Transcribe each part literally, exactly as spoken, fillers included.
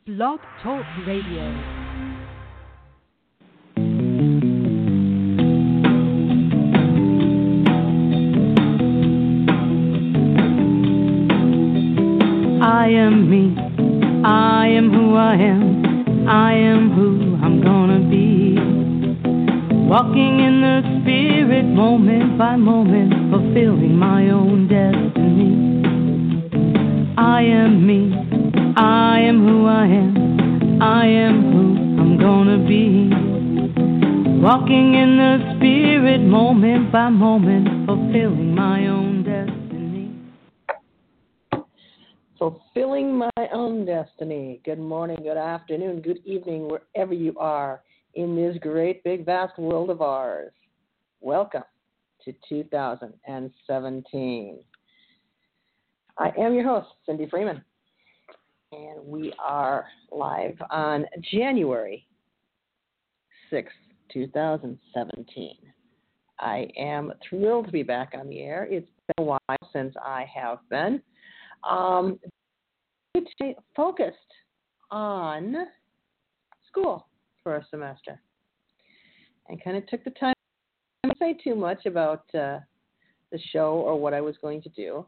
Blog Talk Radio. I am me, I am who I am, I am who I'm gonna be. Walking in the spirit moment by moment, fulfilling my own destiny. I am me, I am who I am, I am who I'm gonna be. Walking in the spirit moment by moment, fulfilling my own destiny. Fulfilling my own destiny. Good morning, good afternoon, good evening, wherever you are in this great, big, vast world of ours. Welcome to two thousand seventeen. I am your host, Cindy Freeman, and we are live on January sixth, twenty seventeen. I am thrilled to be back on the air. It's been a while since I have been. Um, focused on school for a semester, and kind of took the time to say too much about uh, the show or what I was going to do,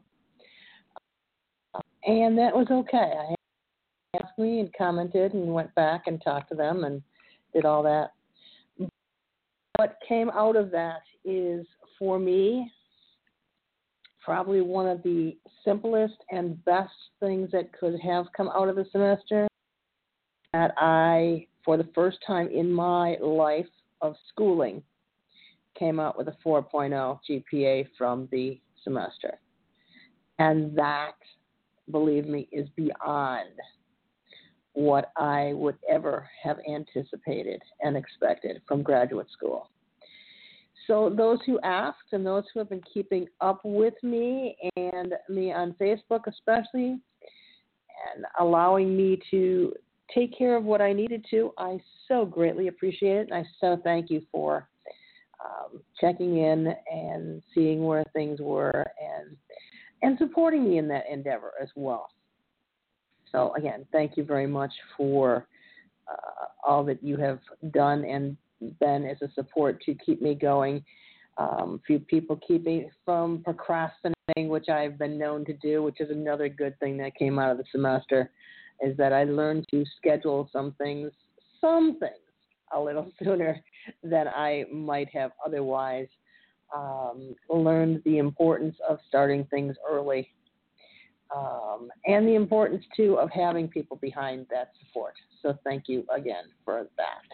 and that was okay. I asked me and commented and went back and talked to them and did all that. What came out of that is, for me, probably one of the simplest and best things that could have come out of the semester, that I, for the first time in my life of schooling, came out with a four point oh G P A from the semester. And that, believe me, is beyond what I would ever have anticipated and expected from graduate school. So those who asked and those who have been keeping up with me and me on Facebook especially, and allowing me to take care of what I needed to, I so greatly appreciate it. And I so thank you for um, checking in and seeing where things were and and supporting me in that endeavor as well. So again, thank you very much for uh, all that you have done and been as a support to keep me going. Um, a few people keep me from procrastinating, which I've been known to do, which is another good thing that came out of the semester, is that I learned to schedule some things, some things a little sooner than I might have otherwise. Um, learned the importance of starting things early, um, and the importance, too, of having people behind that support. So thank you again for that.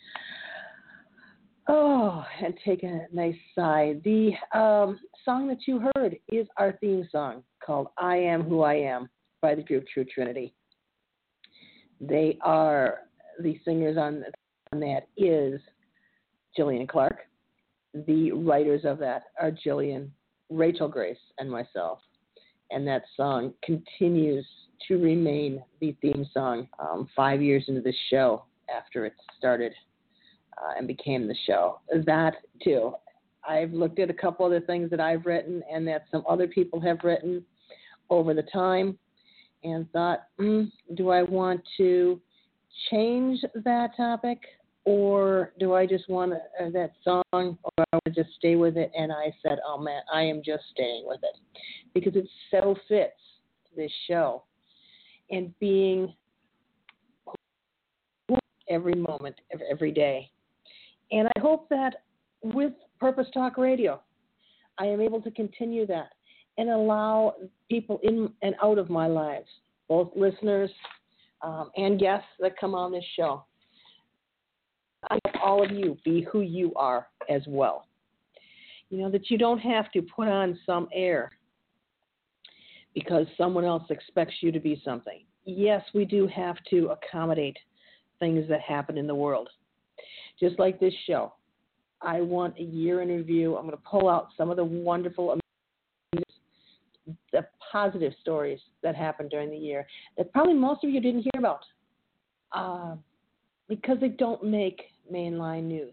Oh, and take a nice sigh. The um, song that you heard is our theme song called I Am Who I Am by the group True Trinity. They are, the singers on, on that is Jillian Clark. The writers of that are Jillian, Rachel Grace, and myself. And that song continues to remain the theme song um, five years into the show after it started. Uh, and became the show. That, too. I've looked at a couple other things that I've written and that some other people have written over the time and thought, mm, do I want to change that topic, or do I just want uh, that song, or I want to just stay with it? And I said, oh, man, I am just staying with it because it so fits this show and being every moment of every day. And I hope that with Purpose Talk Radio, I am able to continue that and allow people in and out of my lives, both listeners um, and guests that come on this show. I hope all of you be who you are as well. You know, that you don't have to put on some air because someone else expects you to be something. Yes, we do have to accommodate things that happen in the world. Just like this show, I want a year in review. I'm going to pull out some of the wonderful, the positive stories that happened during the year that probably most of you didn't hear about uh, because they don't make mainline news.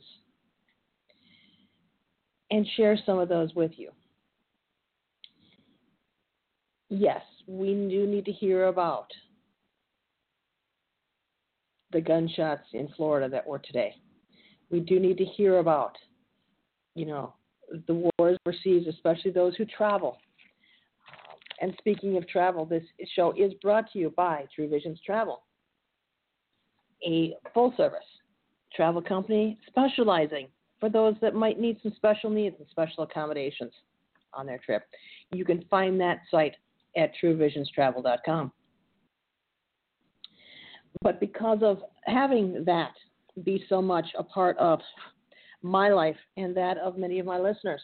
And share some of those with you. Yes, we do need to hear about the gunshots in Florida that were today. We do need to hear about, you know, the wars overseas, especially those who travel. And speaking of travel, this show is brought to you by True Visions Travel, a full-service travel company specializing for those that might need some special needs and special accommodations on their trip. You can find that site at true visions travel dot com. But because of having that be so much a part of my life and that of many of my listeners,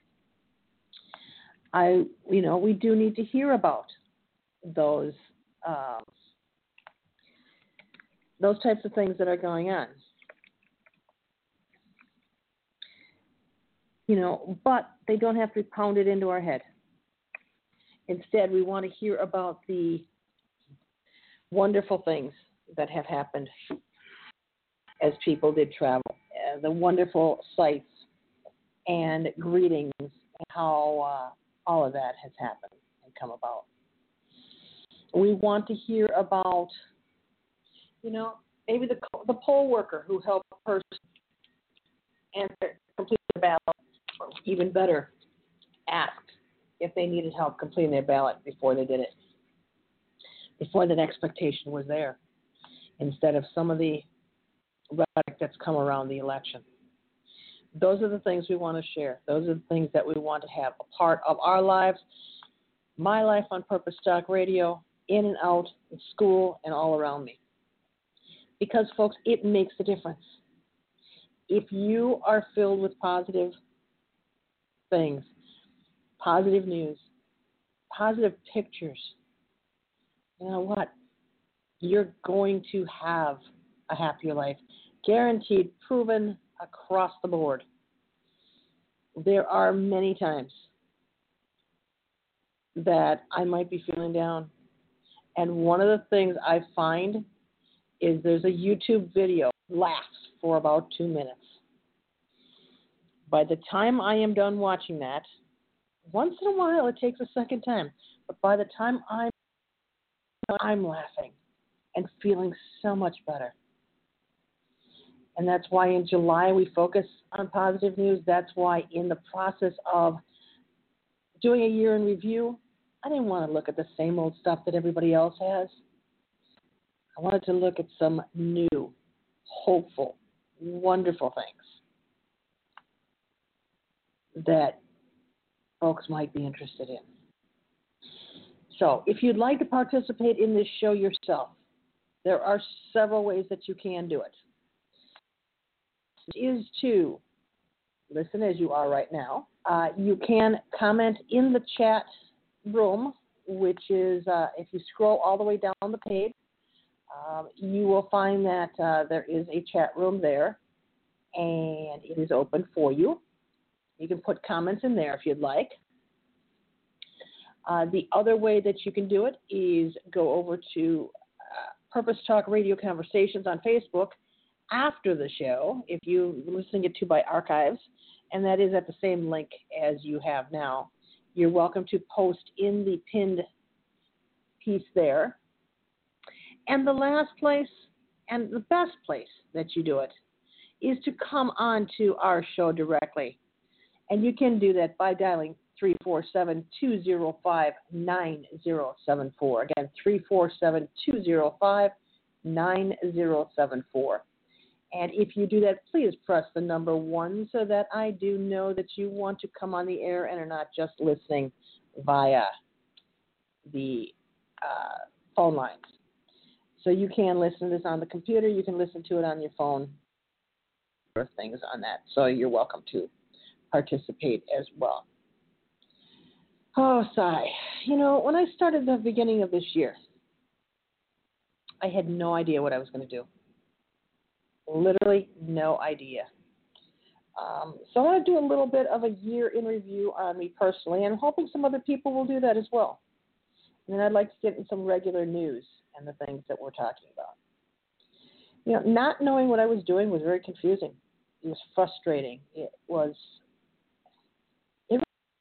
I, you know, we do need to hear about those um, those types of things that are going on. You know, but they don't have to be pounded into our head. Instead, we want to hear about the wonderful things that have happened as people did travel, uh, the wonderful sights and greetings, and how uh, all of that has happened and come about. We want to hear about, you know, maybe the the poll worker who helped a person answer, complete the ballot, or even better, asked if they needed help completing their ballot before they did it, before that expectation was there, instead of some of the rhetoric that's come around the election. Those are the things we want to share. Those are the things that we want to have a part of our lives, my life on Purpose Talk Radio, in and out, in school, and all around me. Because, folks, it makes a difference. If you are filled with positive things, positive news, positive pictures, you know what? You're going to have a happier life. Guaranteed, proven across the board. There are many times that I might be feeling down. And one of the things I find is there's a YouTube video that lasts for about two minutes. By the time I am done watching that, once in a while it takes a second time, but by the time I'm I'm laughing and feeling so much better. And that's why in July we focus on positive news. That's why in the process of doing a year in review, I didn't want to look at the same old stuff that everybody else has. I wanted to look at some new, hopeful, wonderful things that folks might be interested in. So if you'd like to participate in this show yourself, there are several ways that you can do it. Is to listen as you are right now. Uh, you can comment in the chat room, which is, uh, if you scroll all the way down the page, um, you will find that uh, there is a chat room there, and it is open for you. You can put comments in there if you'd like. Uh, the other way that you can do it is go over to uh, Purpose Talk Radio Conversations on Facebook after the show, if you're listening it to by archives, and that is at the same link as you have now. You're welcome to post in the pinned piece there. And the last place, and the best place that you do it, is to come on to our show directly. And you can do that by dialing three four seven, two zero five, nine zero seven four. Again, three four seven, two zero five, nine zero seven four. And if you do that, please press the number one so that I do know that you want to come on the air and are not just listening via the uh, phone lines. So you can listen to this on the computer. You can listen to it on your phone. There are things on that. So you're welcome to participate as well. Oh, sigh. You know, when I started the beginning of this year, I had no idea what I was going to do. Literally no idea. Um, so I want to do a little bit of a year in review on me personally, and I'm hoping some other people will do that as well. And then I'd like to get in some regular news and the things that we're talking about. You know, not knowing what I was doing was very confusing. It was frustrating. It was, it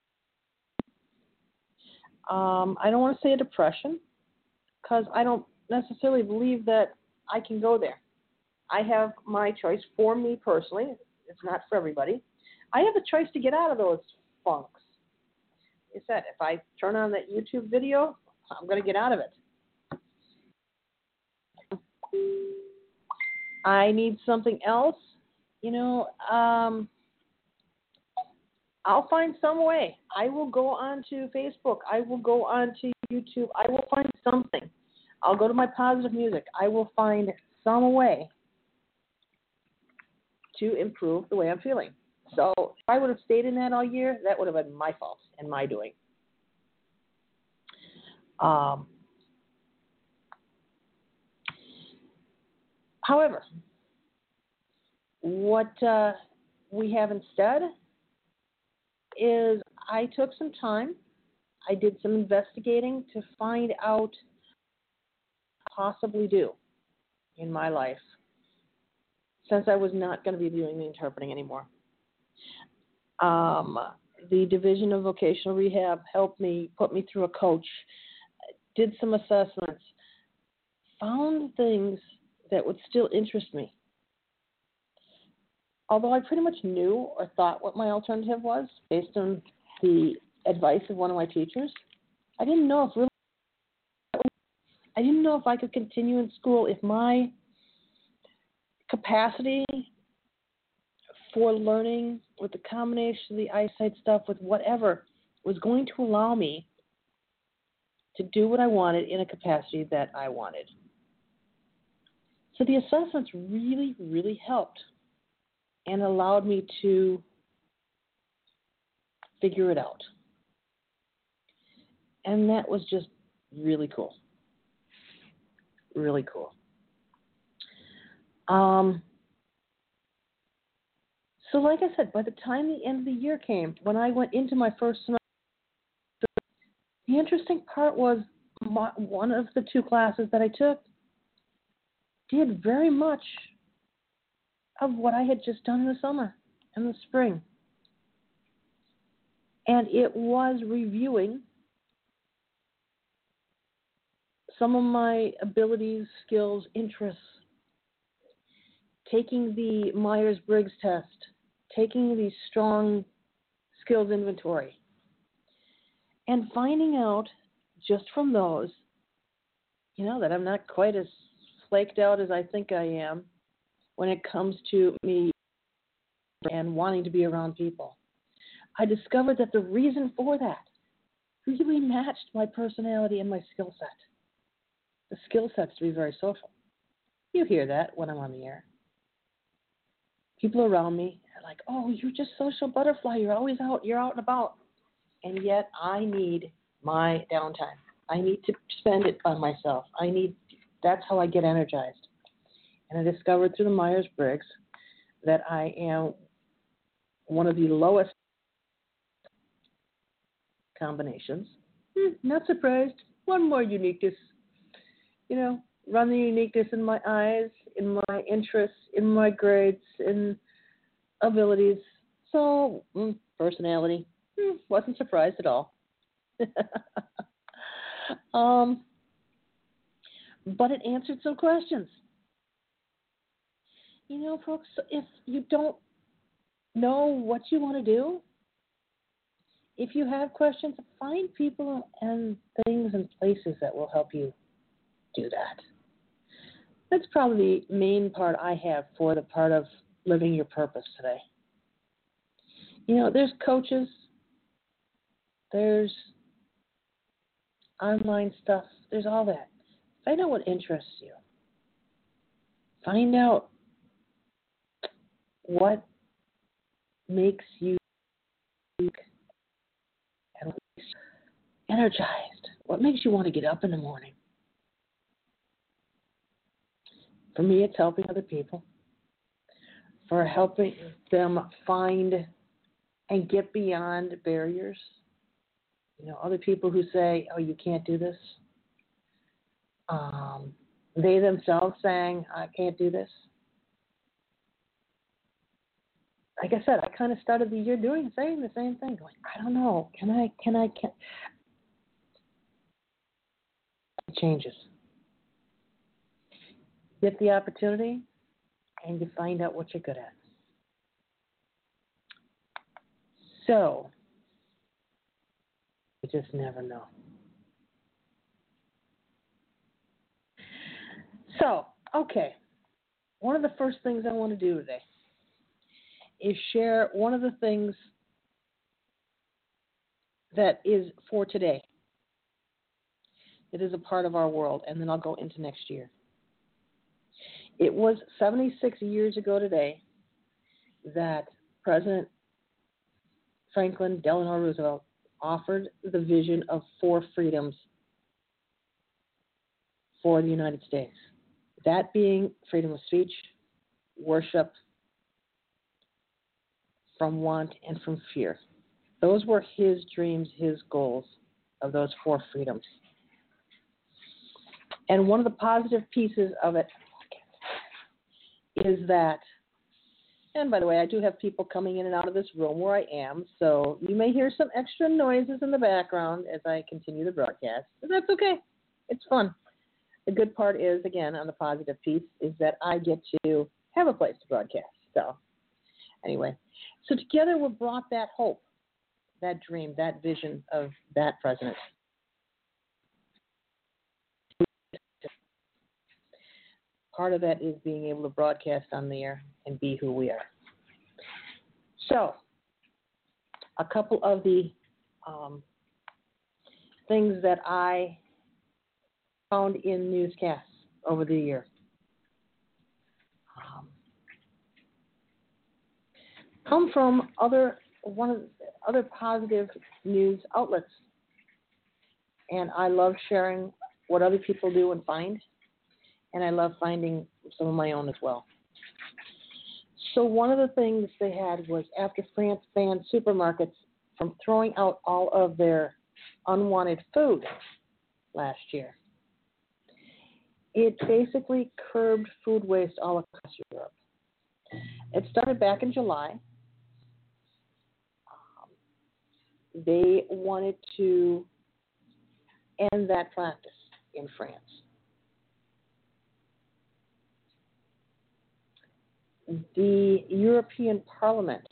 was um, I don't want to say a depression, because I don't necessarily believe that I can go there. I have my choice for me personally. It's not for everybody. I have a choice to get out of those funks. Like I said, if I turn on that YouTube video, I'm going to get out of it. I need something else. You know, um, I'll find some way. I will go onto Facebook. I will go onto YouTube. I will find something. I'll go to my positive music. I will find some way to improve the way I'm feeling. So if I would have stayed in that all year, that would have been my fault and my doing. Um, however, what uh, we have instead is I took some time. I did some investigating to find out what I possibly do in my life, since I was not going to be doing the interpreting anymore. Um, the Division of Vocational Rehab helped me, put me through a coach, did some assessments, found things that would still interest me. Although I pretty much knew or thought what my alternative was based on the advice of one of my teachers, I didn't know if really, I didn't know if I could continue in school, if my capacity for learning with the combination of the eyesight stuff, with whatever, was going to allow me to do what I wanted in a capacity that I wanted. So the assessments really, really helped and allowed me to figure it out. And that was just really cool. Really cool. Um, so like I said, by the time the end of the year came, when I went into my first semester, the interesting part was my, one of the two classes that I took did very much of what I had just done in the summer and the spring. And it was reviewing some of my abilities, skills, interests, taking the Myers-Briggs test, taking the strong skills inventory, and finding out just from those, you know, that I'm not quite as flaked out as I think I am when it comes to me and wanting to be around people. I discovered that the reason for that really matched my personality and my skill set. The skill set's to be very social. You hear that when I'm on the air. People around me are like, oh, you're just social butterfly. You're always out. You're out and about. And yet I need my downtime. I need to spend it by myself. I need, that's how I get energized. And I discovered through the Myers-Briggs that I am one of the lowest combinations. Hmm, not surprised. One more uniqueness. You know, run the uniqueness in my eyes, in my interests, in my grades, in abilities. So, mm, personality. Hmm, wasn't surprised at all. um, but it answered some questions. You know, folks, if you don't know what you want to do, if you have questions, find people and things and places that will help you do that. That's probably the main part I have for the part of living your purpose today. You know, there's coaches, there's online stuff, there's all that. Find out what interests you. Find out what makes you energized. What makes you want to get up in the morning? For me, it's helping other people. For helping them find and get beyond barriers. You know, other people who say, oh, you can't do this. Um, they themselves saying, I can't do this. Like I said, I kind of started the year doing saying the same thing, going, I don't know, can I, can I, can it changes. Get the opportunity, and you find out what you're good at. So, you just never know. So, okay, one of the first things I want to do today is share one of the things that is for today. It is a part of our world, and then I'll go into next year. It was seventy-six years ago today that President Franklin Delano Roosevelt offered the vision of four freedoms for the United States. That being freedom of speech, worship, from want, and from fear. Those were his dreams, his goals of those four freedoms. And one of the positive pieces of it is that, and by the way, I do have people coming in and out of this room where I am, so you may hear some extra noises in the background as I continue the broadcast, but that's okay. It's fun. The good part is, again, on the positive piece, is that I get to have a place to broadcast. So anyway, so together we brought that hope, that dream, that vision of that president. Part of that is being able to broadcast on the air and be who we are. So, a couple of the um, things that I found in newscasts over the year. Um, come from other one of the other positive news outlets, and I love sharing what other people do and find. And I love finding some of my own as well. So one of the things they had was after France banned supermarkets from throwing out all of their unwanted food last year, it basically curbed food waste all across Europe. It started back in July. Um, they wanted to end that practice in France. The European Parliament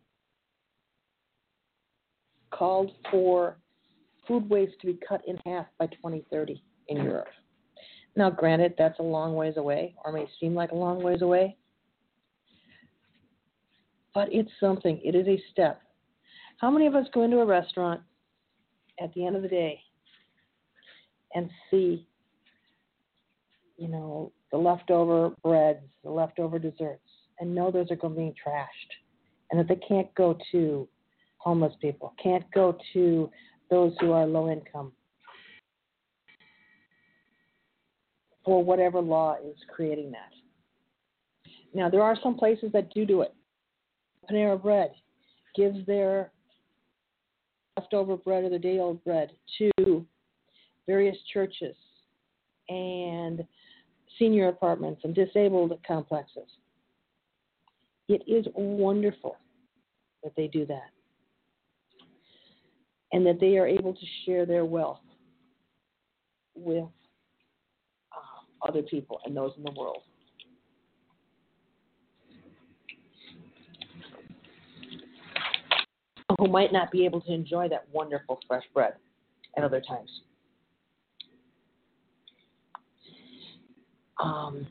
called for food waste to be cut in half by twenty thirty in Europe. Now, granted, that's a long ways away, or may seem like a long ways away, but it's something. It is a step. How many of us go into a restaurant at the end of the day and see, you know, the leftover breads, the leftover desserts, and know those are going to be trashed, and that they can't go to homeless people, can't go to those who are low income, for whatever law is creating that. Now, there are some places that do do it. Panera Bread gives their leftover bread or the day-old bread to various churches and senior apartments and disabled complexes. It is wonderful that they do that and that they are able to share their wealth with uh, other people and those in the world. Who might not be able to enjoy that wonderful fresh bread at other times. Um,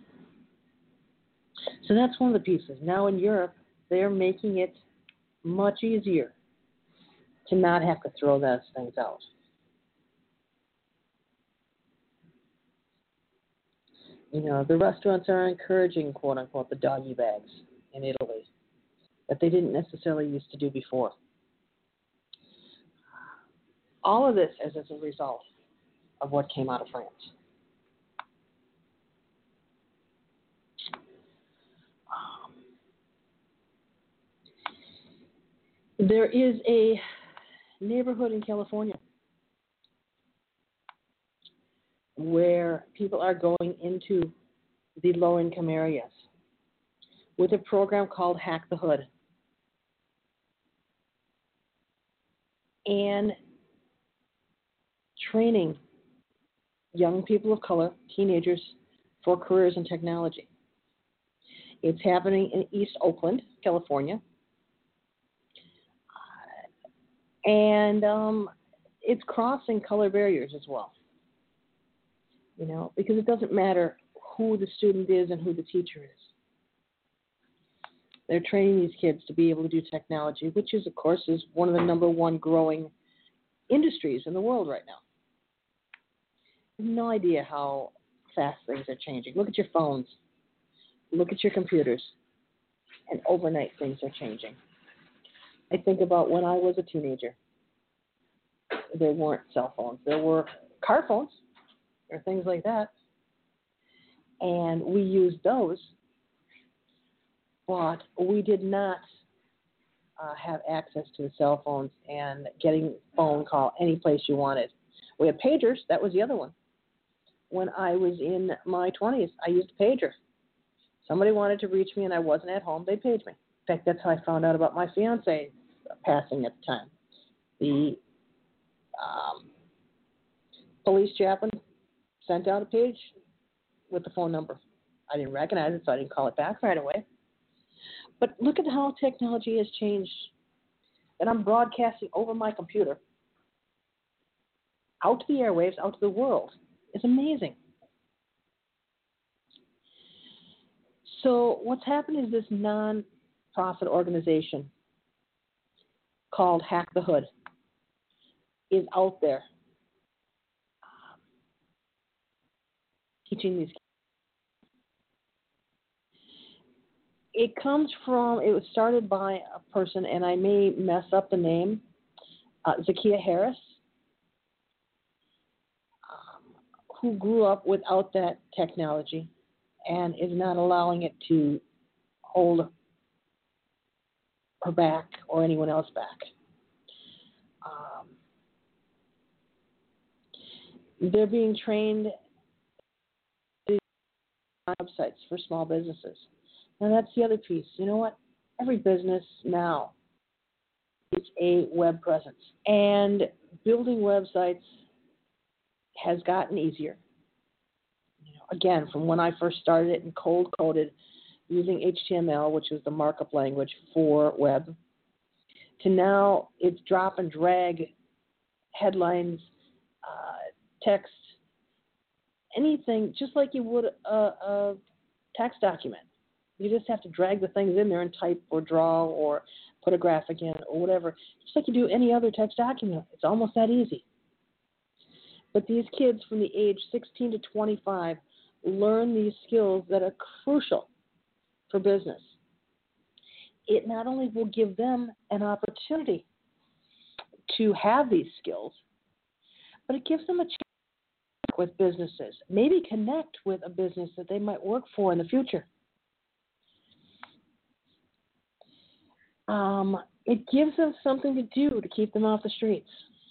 so that's one of the pieces. Now in Europe, they're making it much easier to not have to throw those things out. You know, the restaurants are encouraging, quote unquote, the doggy bags in Italy that they didn't necessarily used to do before. All of this is as a result of what came out of France. There is a neighborhood in California where people are going into the low-income areas with a program called Hack the Hood. And training young people of color, teenagers, for careers in technology. It's happening in East Oakland, California. And um, it's crossing color barriers as well. You know, because it doesn't matter who the student is and who the teacher is. They're training these kids to be able to do technology, which is, of course, is one of the number one growing industries in the world right now. You have no idea how fast things are changing. Look at your phones. Look at your computers. And overnight things are changing. I think about when I was a teenager. There weren't cell phones. There were car phones or things like that. And we used those, but we did not uh, have access to the cell phones and getting phone call any place you wanted. We had pagers. That was the other one. When I was in my twenties, I used a pager. Somebody wanted to reach me and I wasn't at home, they paged me. In fact, that's how I found out about my fiance passing at the time. The um, police chaplain sent out a page with the phone number. I didn't recognize it, so I didn't call it back right away. But look at how technology has changed. And I'm broadcasting over my computer out to the airwaves, out to the world. It's amazing. So what's happened is this non-profit organization called Hack the Hood is out there teaching these kids. It comes from, it was started by a person, and I may mess up the name, uh, Zakiya Harris, um, who grew up without that technology and is not allowing it to hold her back or anyone else back. Um, they're being trained on websites for small businesses. Now, that's the other piece. You know what? Every business now is a web presence. And building websites has gotten easier. You know, again, from when I first started it and cold-coded using H T M L, which is the markup language for web, to now it's drop and drag headlines, uh, text, anything, just like you would a, a text document. You just have to drag the things in there and type or draw or put a graphic in or whatever, just like you do any other text document. It's almost that easy. But these kids from the age sixteen to twenty-five learn these skills that are crucial for business. It not only will give them an opportunity to have these skills, but it gives them a chance to work with businesses, maybe connect with a business that they might work for in the future. Um, it gives them something to do to keep them off the streets.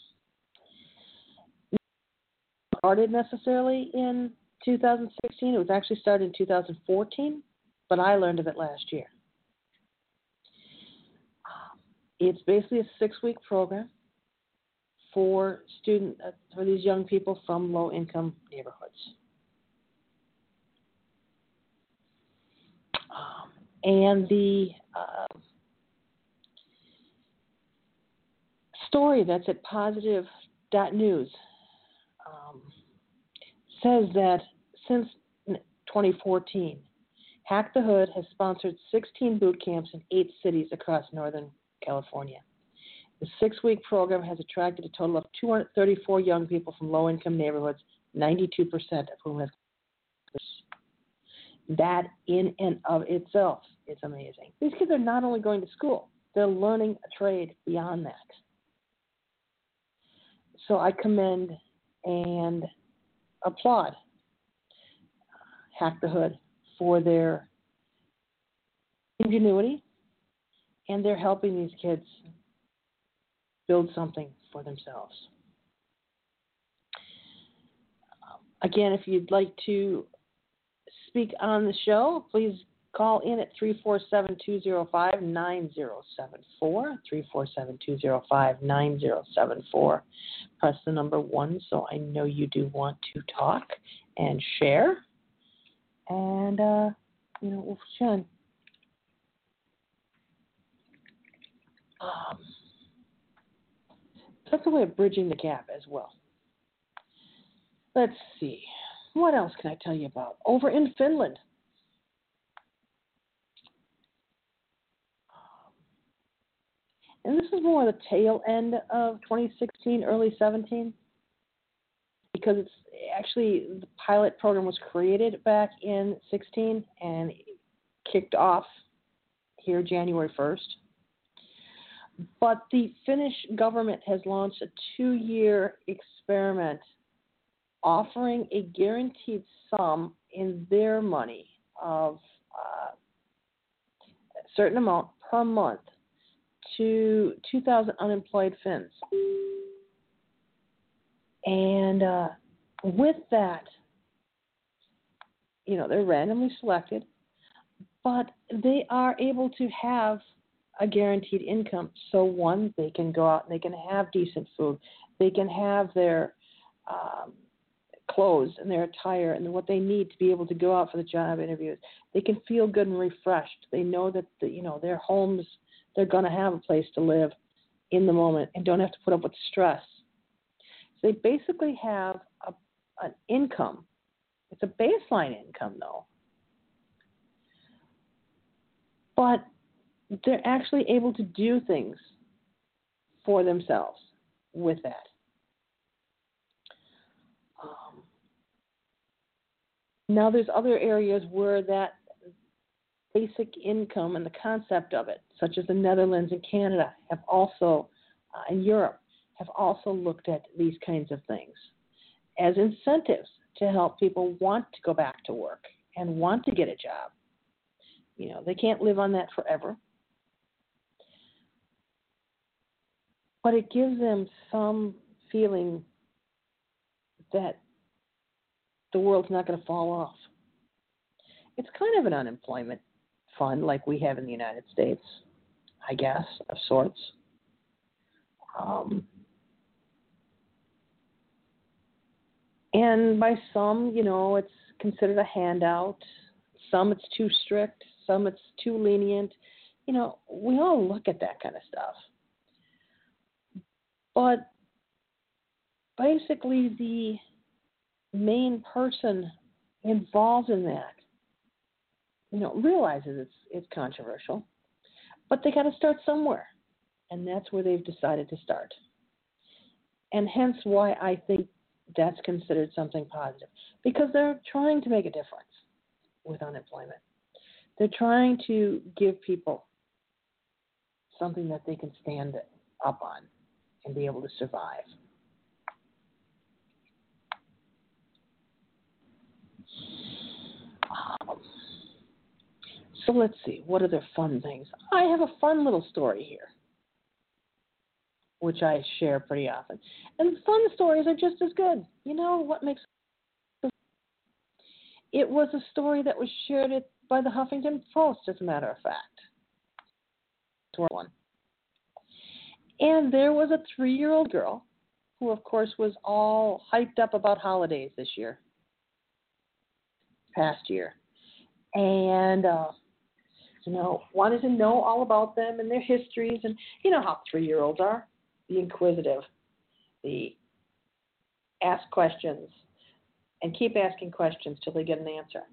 It started necessarily in two thousand sixteen. It was actually started in two thousand fourteen, but I learned of it last year. It's basically a six-week program for student uh, for these young people from low-income neighborhoods. Um, and the uh, story that's at positive dot news um, says that since twenty fourteen, Hack the Hood has sponsored sixteen boot camps in eight cities across Northern California. The six-week program has attracted a total of two hundred thirty-four young people from low-income neighborhoods, ninety-two percent of whom have. That in and of itself is amazing. These kids are not only going to school, they're learning a trade beyond that. So I commend and applaud Hack the Hood for their ingenuity, and they're helping these kids build something for themselves. Again, if you'd like to speak on the show, please call in at three four seven, two zero five, nine zero seven four, three four seven, two zero five, nine zero seven four. Press the number one so I know you do want to talk and share. And, uh, you know, we'll chat. Um, that's a way of bridging the gap as well. Let's see. What else can I tell you about? Over in Finland, and this is more the tail end of twenty sixteen, early seventeen, because it's actually the pilot program was created back in sixteen and kicked off here January first. But the Finnish government has launched a two-year experiment offering a guaranteed sum in their money of uh, a certain amount per month to two thousand unemployed Finns. And uh, with that, you know, they're randomly selected, but they are able to have a guaranteed income. So one, they can go out and they can have decent food. They can have their um, clothes and their attire and what they need to be able to go out for the job interviews. They can feel good and refreshed. They know that the, you know, their homes, they're going to have a place to live in the moment and don't have to put up with stress. So they basically have a, an income. It's a baseline income, though. But they're actually able to do things for themselves with that. Um, now, there's other areas where that basic income and the concept of it, such as the Netherlands and Canada, have also, uh, and Europe, have also looked at these kinds of things as incentives to help people want to go back to work and want to get a job. You know, they can't live on that forever. But it gives them some feeling that the world's not going to fall off. It's kind of an unemployment fund like we have in the United States, I guess, of sorts. Um, and by some, you know, it's considered a handout. Some it's too strict. Some it's too lenient. You know, we all look at that kind of stuff. But basically the main person involved in that, you know, realizes it's it's controversial, but they got to start somewhere, and that's where they've decided to start. And hence why I think that's considered something positive, because they're trying to make a difference with unemployment. They're trying to give people something that they can stand up on and be able to survive. Um, so let's see, what are their fun things? I have a fun little story here, which I share pretty often. And fun stories are just as good. You know what makes it was a story that was shared by the Huffington Post, as a matter of fact. One. And there was a three-year-old girl who, of course, was all hyped up about holidays this year, past year. And, uh, you know, wanted to know all about them and their histories. And you know how three-year-olds are, the inquisitive, the ask questions, and keep asking questions till they get an answer.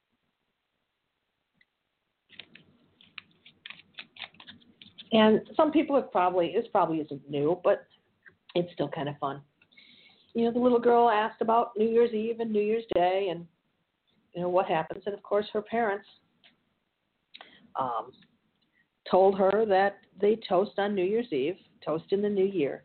And some people have probably, this probably isn't new, but it's still kind of fun. You know, the little girl asked about New Year's Eve and New Year's Day and, you know, what happens. And, of course, her parents um, told her that they toast on New Year's Eve, toast in the new year.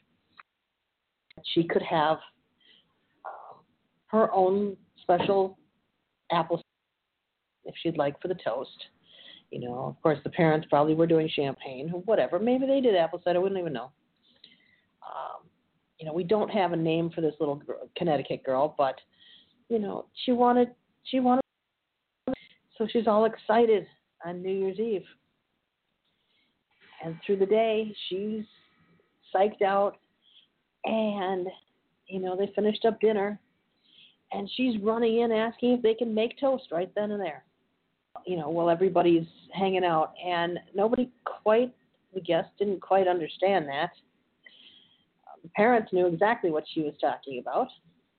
She could have uh, her own special apple if she'd like for the toast. You know, of course, the parents probably were doing champagne or whatever. Maybe they did apple cider. I wouldn't even know. Um, you know, we don't have a name for this little girl, Connecticut girl, but, you know, she wanted, she wanted, so she's all excited on New Year's Eve. And through the day, she's psyched out, and, you know, they finished up dinner, and she's running in asking if they can make toast right then and there. You know, while everybody's hanging out, and nobody quite The guest didn't quite understand that. Uh, the parents knew exactly what she was talking about.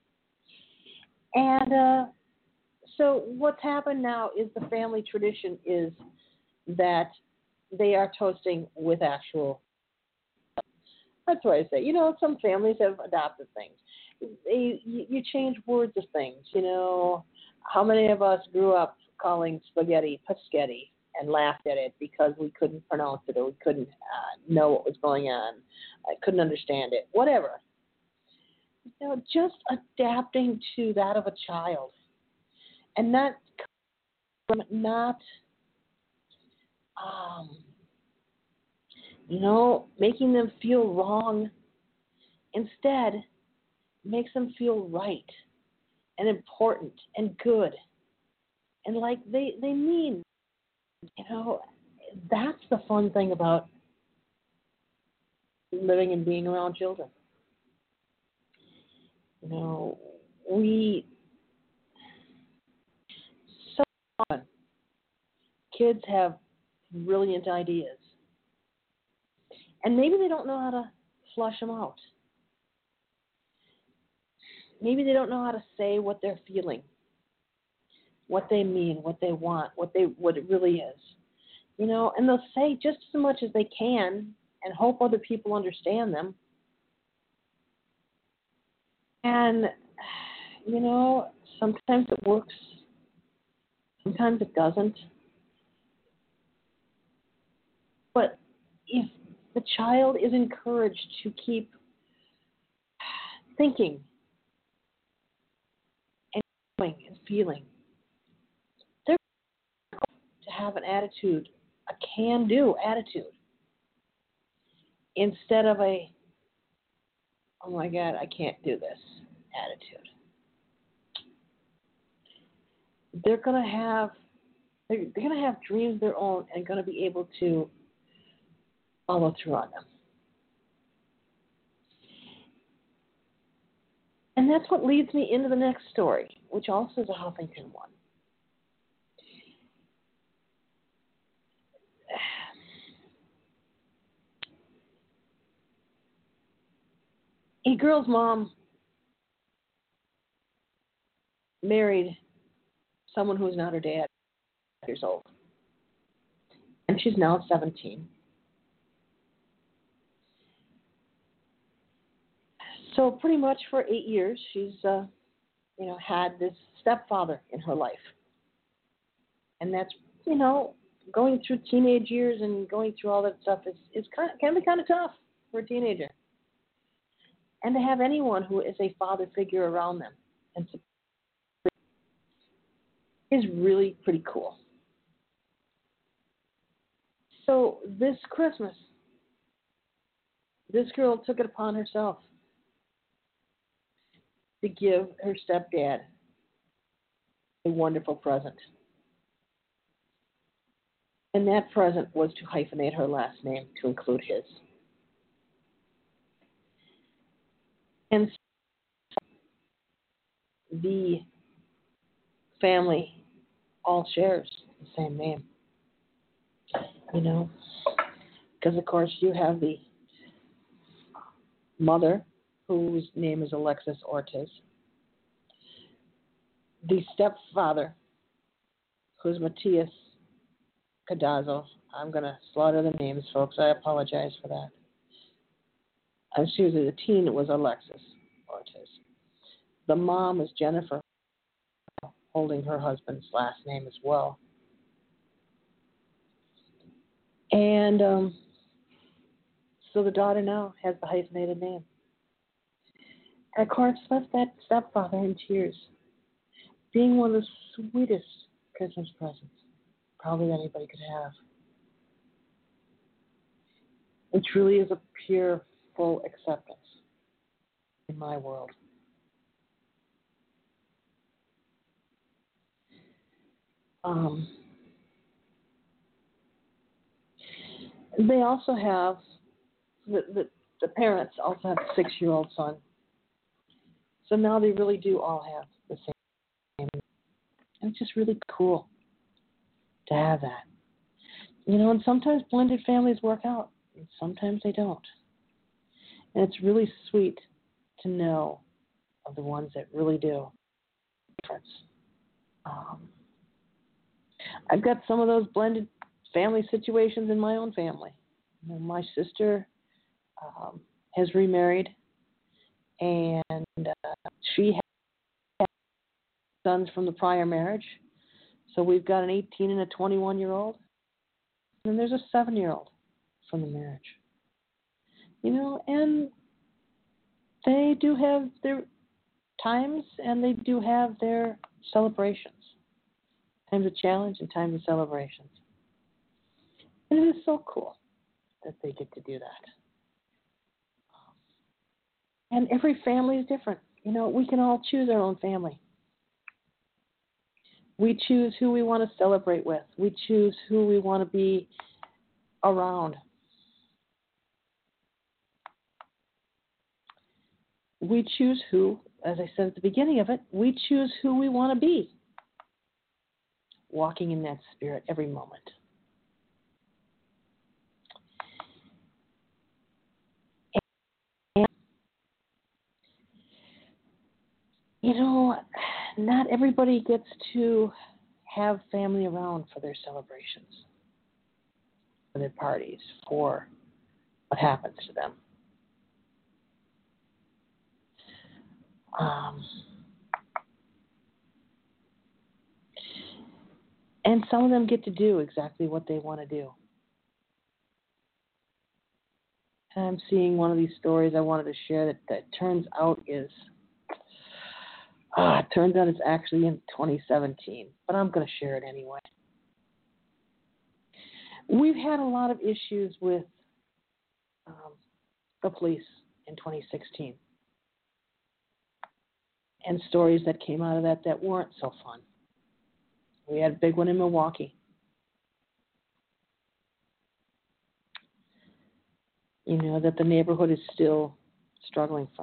And uh, so what's happened now is the family tradition is that they are toasting with actual. That's what I say. You know, some families have adopted things. They, you, you change words of things. You know, how many of us grew up calling spaghetti paschetti and laughed at it because we couldn't pronounce it or we couldn't uh, know what was going on, I couldn't understand it, whatever. You know, just adapting to that of a child, and not not um, you know, making them feel wrong. Instead, makes them feel right and important and good and like they they mean. You know, that's the fun thing about living and being around children. You know, we so often kids have brilliant ideas, and maybe they don't know how to flush them out. Maybe they don't know how to say what they're feeling, what they mean, what they want, what they what it really is. You know, and they'll say just as much as they can and hope other people understand them. And, you know, sometimes it works, sometimes it doesn't. But if the child is encouraged to keep thinking and feeling and feeling, they're to have an attitude, a can-do attitude, instead of a, oh my God, I can't do this attitude. They're going to have, they're, they're going to have dreams of their own and going to be able to follow through on them. And that's what leads me into the next story, which also is a Huffington one. A girl's mom married someone who's not her dad, years old, and she's now seventeen. So pretty much for eight years, she's uh, you know had this stepfather in her life, and that's you know going through teenage years and going through all that stuff is is kind of, can be kind of tough for a teenager, and to have anyone who is a father figure around them and is really pretty cool. So this Christmas, this girl took it upon herself to give her stepdad a wonderful present. And that present was to hyphenate her last name to include his. And the family all shares the same name. You know, because of course you have the mother, whose name is Alexis Ortiz, the stepfather, who's Matias Cadazo. I'm going to slaughter the names, folks. I apologize for that. As she was a teen, it was Alexis Ortiz. The mom is Jennifer, holding her husband's last name as well. And um, so the daughter now has the hyphenated name. And of course, left that stepfather in tears, being one of the sweetest Christmas presents probably anybody could have. It truly is a pure, full acceptance in my world. Um, they also have, the, the, the parents also have a six-year-old son. So now they really do all have the same. And it's just really cool to have that. You know, and sometimes blended families work out And sometimes they don't. And it's really sweet to know of the ones that really do difference. Um, I've got some of those blended family situations in my own family. You know, my sister um, has remarried, and uh, she has sons from the prior marriage. So we've got an eighteen and a twenty-one-year-old, and there's a seven-year-old from the marriage. You know, and they do have their times, and they do have their celebrations. Times of challenge and times of celebrations. And it is so cool that they get to do that. And every family is different. You know, we can all choose our own family. We choose who we want to celebrate with. We choose who we want to be around. We choose who, as I said at the beginning of it, we choose who we want to be. Walking in that spirit every moment. And, you know, not everybody gets to have family around for their celebrations, for their parties, for what happens to them. Um, and some of them get to do exactly what they want to do. And I'm seeing one of these stories I wanted to share that, that turns out is, uh, it turns out it's actually in twenty seventeen, but I'm going to share it anyway. We've had a lot of issues with um, the police in twenty sixteen. And stories that came out of that that weren't so fun. We had a big one in Milwaukee. You know, that the neighborhood is still struggling from.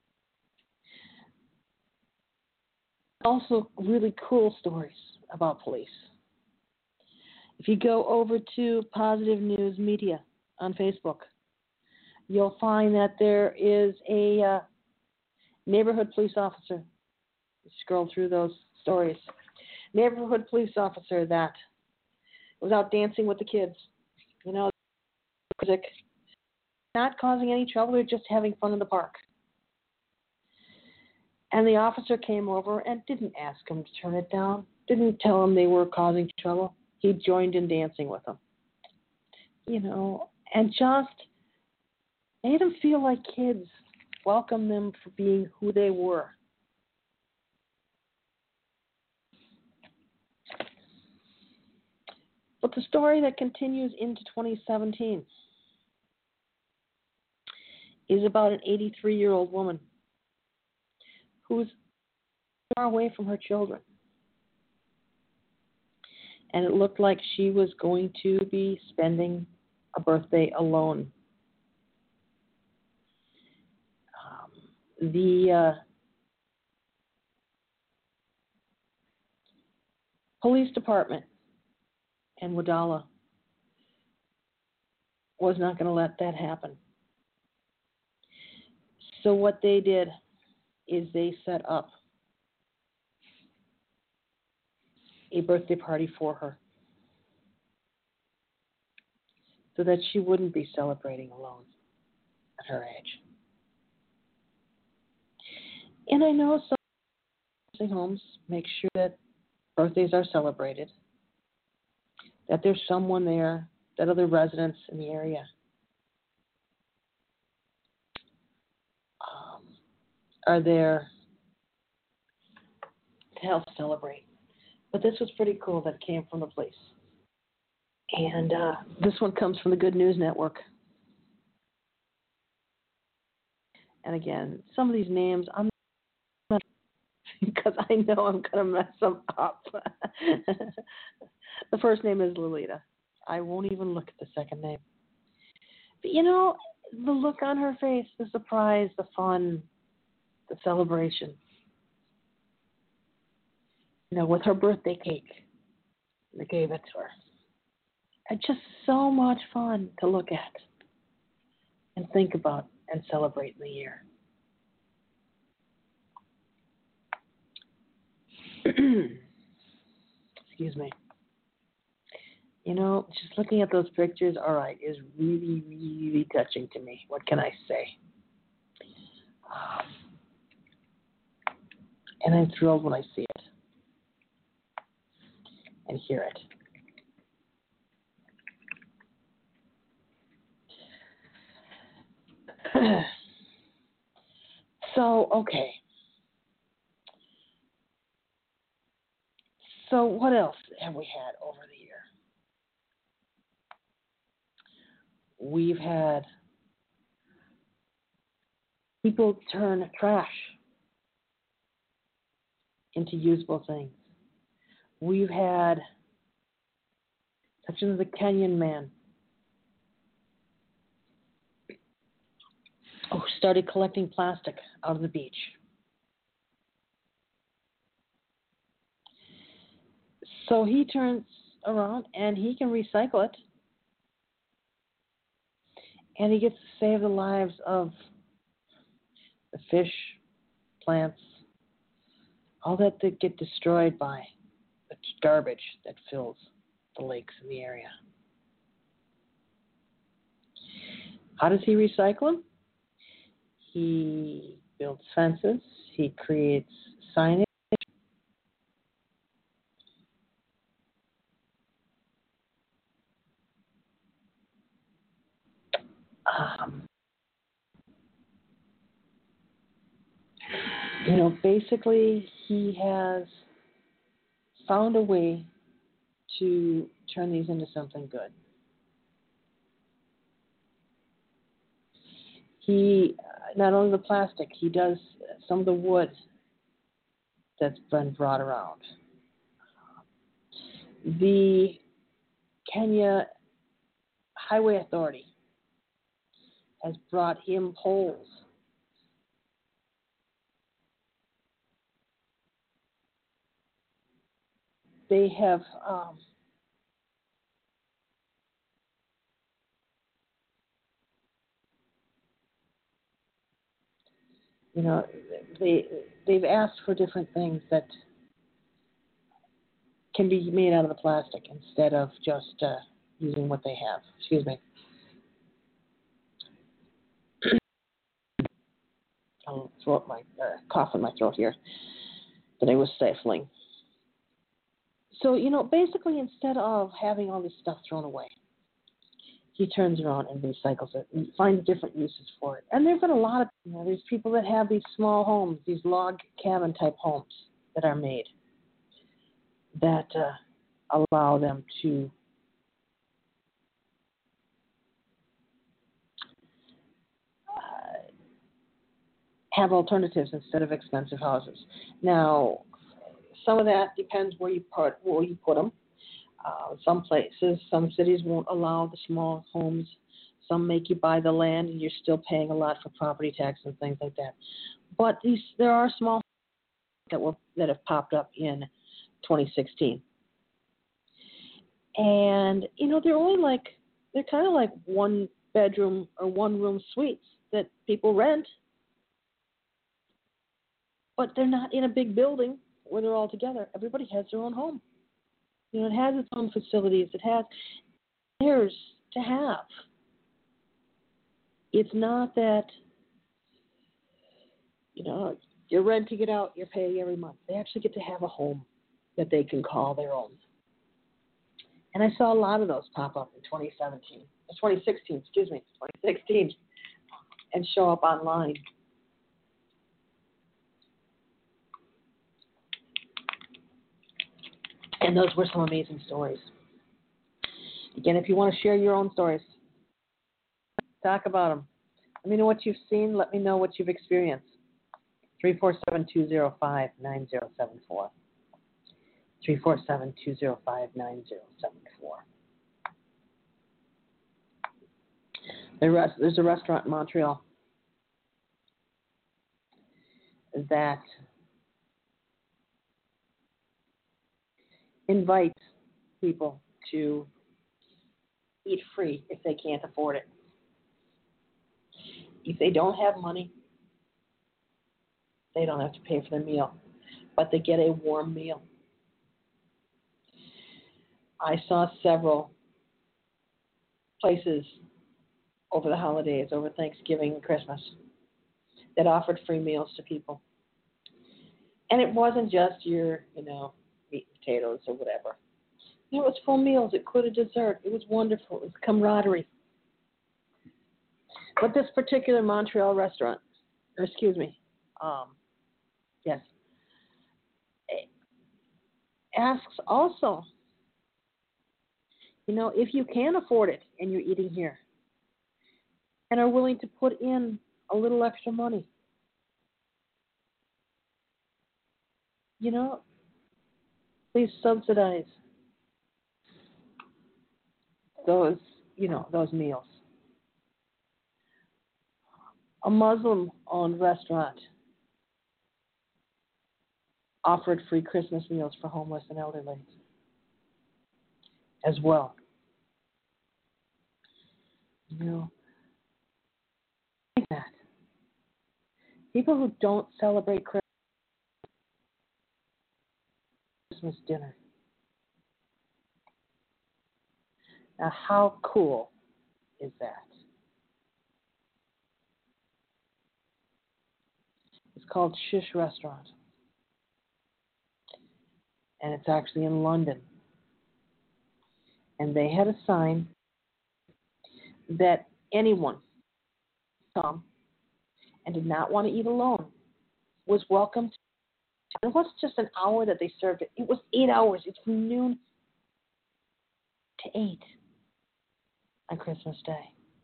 Also, really cool stories about police. If you go over to Positive News Media on Facebook, you'll find that there is a uh, neighborhood police officer. You scroll through those stories. Neighborhood police officer that was out dancing with the kids. You know, music. Not causing any trouble, they're just having fun in the park. And the officer came over and didn't ask them to turn it down, didn't tell them they were causing trouble. He joined in dancing with them. You know, and just made them feel like kids, welcomed them for being who they were. But the story that continues into twenty seventeen is about an eighty-three-year-old woman who's far away from her children. And it looked like she was going to be spending a birthday alone. Um, the uh, police department in Wadala was not going to let that happen. So what they did is they set up a birthday party for her so that she wouldn't be celebrating alone at her age. And I know some nursing homes make sure that birthdays are celebrated, that there's someone there, that other residents in the area um, are there to help celebrate. But this was pretty cool that came from the police. And uh, this one comes from the Good News Network. And again, some of these names, I'm not, because I know I'm going to mess them up. The first name is Lolita. I won't even look at the second name. But you know, the look on her face, the surprise, the fun, the celebration. You know, with her birthday cake. They gave it to her. It's just so much fun to look at. and think about and celebrate in the year. Excuse me. You know, just looking at those pictures, all right, is really, really touching to me. What can I say? Um, and I'm thrilled when I see it and hear it. So, okay. So, what else have we had over the year? We've had people turn trash into usable things. We've had, such as the Kenyan man, who started collecting plastic out of the beach. So he turns around and he can recycle it. And he gets to save the lives of the fish, plants, all that that get destroyed by the garbage that fills the lakes in the area. How does he recycle them? He builds fences. He creates signage. Um, you know, basically, he has found a way to turn these into something good. He, not only the plastic, he does some of the wood that's been brought around. The Kenya Highway Authority has brought him poles. They have um, you know, they they've asked for different things that can be made out of the plastic instead of just uh, using what they have. Excuse me. I'll throw up my uh, cough in my throat here that I was stifling. So, you know, basically instead of having all this stuff thrown away, he turns around and recycles it and finds different uses for it. And there's been a lot of, you know, there's people that have these small homes, these log cabin type homes that are made that uh, allow them to uh, have alternatives instead of expensive houses. Now, some of that depends where you put where you put them. Uh, some places, some cities won't allow the small homes. Some make you buy the land, and you're still paying a lot for property tax and things like that. But these, there are small homes that were that have popped up in twenty sixteen, and you know they're only like they're kind of like one bedroom or one room suites that people rent, but they're not in a big building where they're all together. Everybody has their own home. You know, it has its own facilities. It has theirs to have. It's not that, you know, you're renting it out, you're paying every month. They actually get to have a home that they can call their own. And I saw a lot of those pop up in twenty seventeen, twenty sixteen, excuse me, twenty sixteen, and show up online. And those were some amazing stories. Again, if you want to share your own stories, talk about them. Let me know what you've seen. Let me know what you've experienced. three four seven, two zero five, nine zero seven four. three four seven, two zero five, nine zero seven four. There's a restaurant in Montreal that invites people to eat free if they can't afford it. If they don't have money, they don't have to pay for the meal, but they get a warm meal. I saw several places over the holidays, over Thanksgiving and Christmas, that offered free meals to people. And it wasn't just your, you know, meat and potatoes or whatever. It was full meals. It included dessert. It was wonderful. It was camaraderie. But this particular Montreal restaurant, or excuse me, um, yes, asks also, you know, if you can afford it and you're eating here and are willing to put in a little extra money, you know, please subsidize those, you know, those meals. A Muslim-owned restaurant offered free Christmas meals for homeless and elderly as well. You know, like that. People who don't celebrate Christmas dinner. Now, how cool is that? It's called Shish Restaurant, and it's actually in London. And they had a sign that anyone who come and did not want to eat alone was welcome. To, it wasn't just an hour that they served it. It was eight hours. It's from noon to eight on Christmas Day.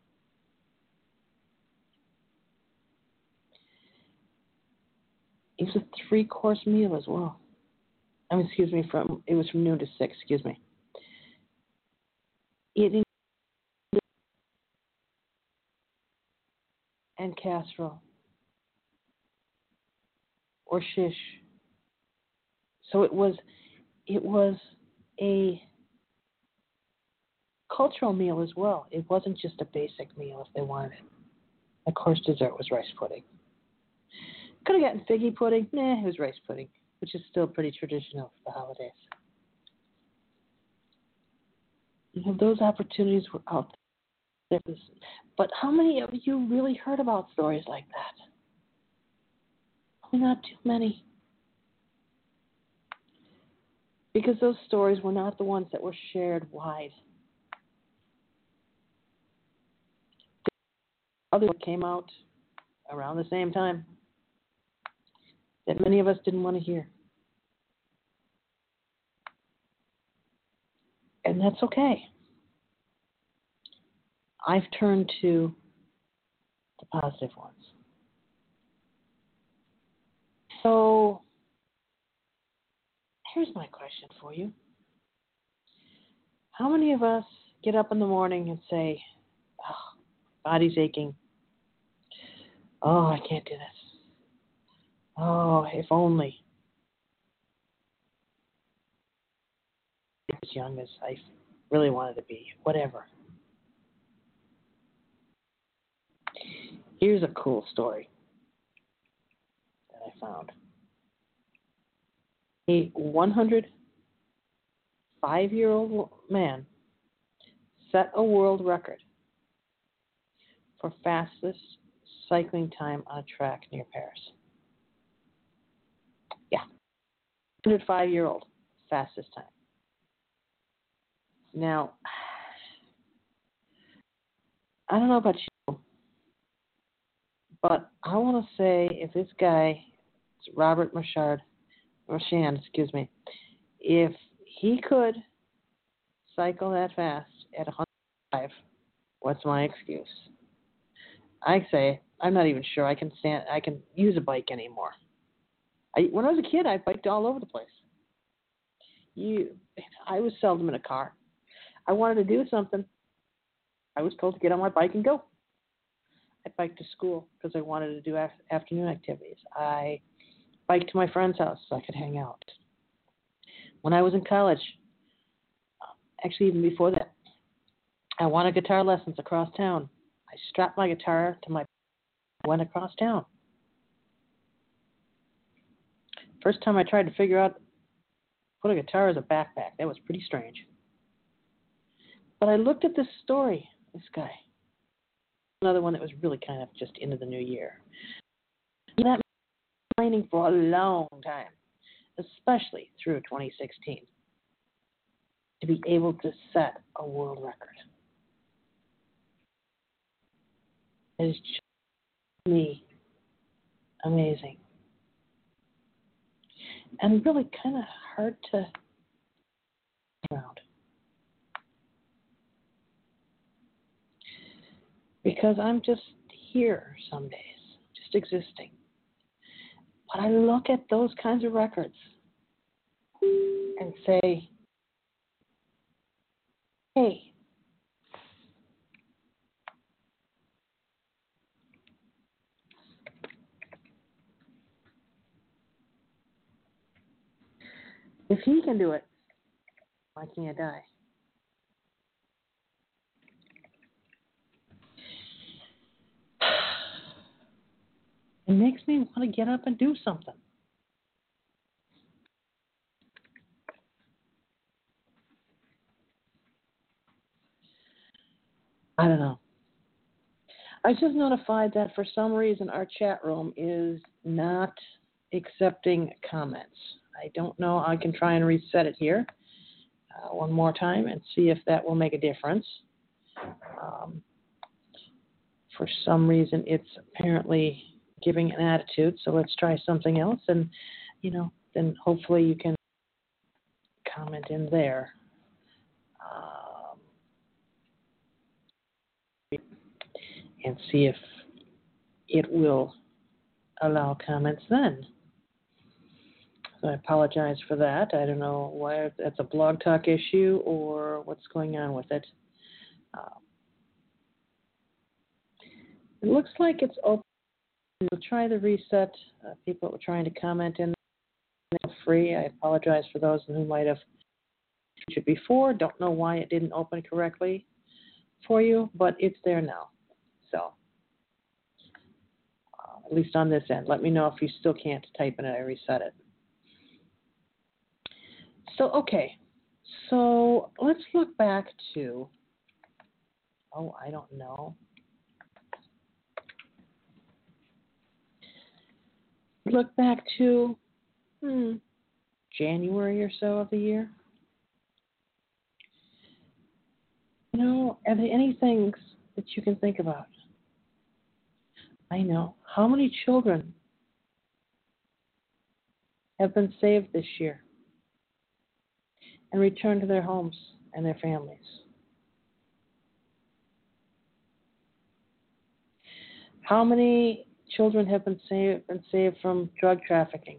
It was a three-course meal as well. I mean, excuse me, from it was from noon to six. Excuse me. Eating and casserole or shish. So it was, it was a cultural meal as well. It wasn't just a basic meal if they wanted it. Of course, dessert was rice pudding. Could have gotten figgy pudding. Nah, it was rice pudding, which is still pretty traditional for the holidays. You know, those opportunities were out there. But how many of you really heard about stories like that? Probably not too many. Because those stories were not the ones that were shared wide. Others came out around the same time that many of us didn't want to hear. And that's okay. I've turned to the positive ones. So, here's my question for you. How many of us get up in the morning and say, oh, body's aching. Oh, I can't do this. Oh, if only. As young as I really wanted to be, whatever. Here's a cool story that I found. A one hundred five-year-old man set a world record for fastest cycling time on a track near Paris. Yeah. one hundred five-year-old, fastest time. Now, I don't know about you, but I want to say if this guy, Robert Marchand, Marchand, excuse me, if he could cycle that fast at one hundred five, what's my excuse? I say I'm not even sure I can stand. I can use a bike anymore. I, when I was a kid, I biked all over the place. You, I was seldom in a car. I wanted to do something. I was told to get on my bike and go. I biked to school because I wanted to do af- afternoon activities. I biked to my friend's house so I could hang out. When I was in college, actually even before that, I wanted guitar lessons across town. I strapped my guitar to my went across town. First time I tried to figure out put a guitar as a backpack. That was pretty strange. But I looked at this story, this guy. Another one that was really kind of just into the new year. That was planning for a long time, especially through twenty sixteen, to be able to set a world record. It is just me amazing. And really kind of hard to around. Because I'm just here some days, just existing. But I look at those kinds of records and say, hey, if he can do it, why can't I? It makes me want to get up and do something. I don't know. I was just notified that for some reason our chat room is not accepting comments. I don't know. I can try and reset it here uh, one more time and see if that will make a difference. Um, for some reason, it's apparently giving an attitude, so let's try something else, and, you know, then hopefully you can comment in there. Um, and see if it will allow comments then. So I apologize for that. I don't know why that's a Blog Talk issue or what's going on with it. Um, it looks like it's open. We'll try the reset. Uh, people were trying to comment in there free. I apologize for those who might have featured before. Don't know why it didn't open correctly for you, but it's there now. So uh, at least on this end, let me know if you still can't type in it. I reset it. So, okay. So let's look back to, oh, I don't know. Look back to hmm, January or so of the year. You know, are there any things that you can think about? I know. How many children have been saved this year and returned to their homes and their families? How many children have been saved, been saved from drug trafficking?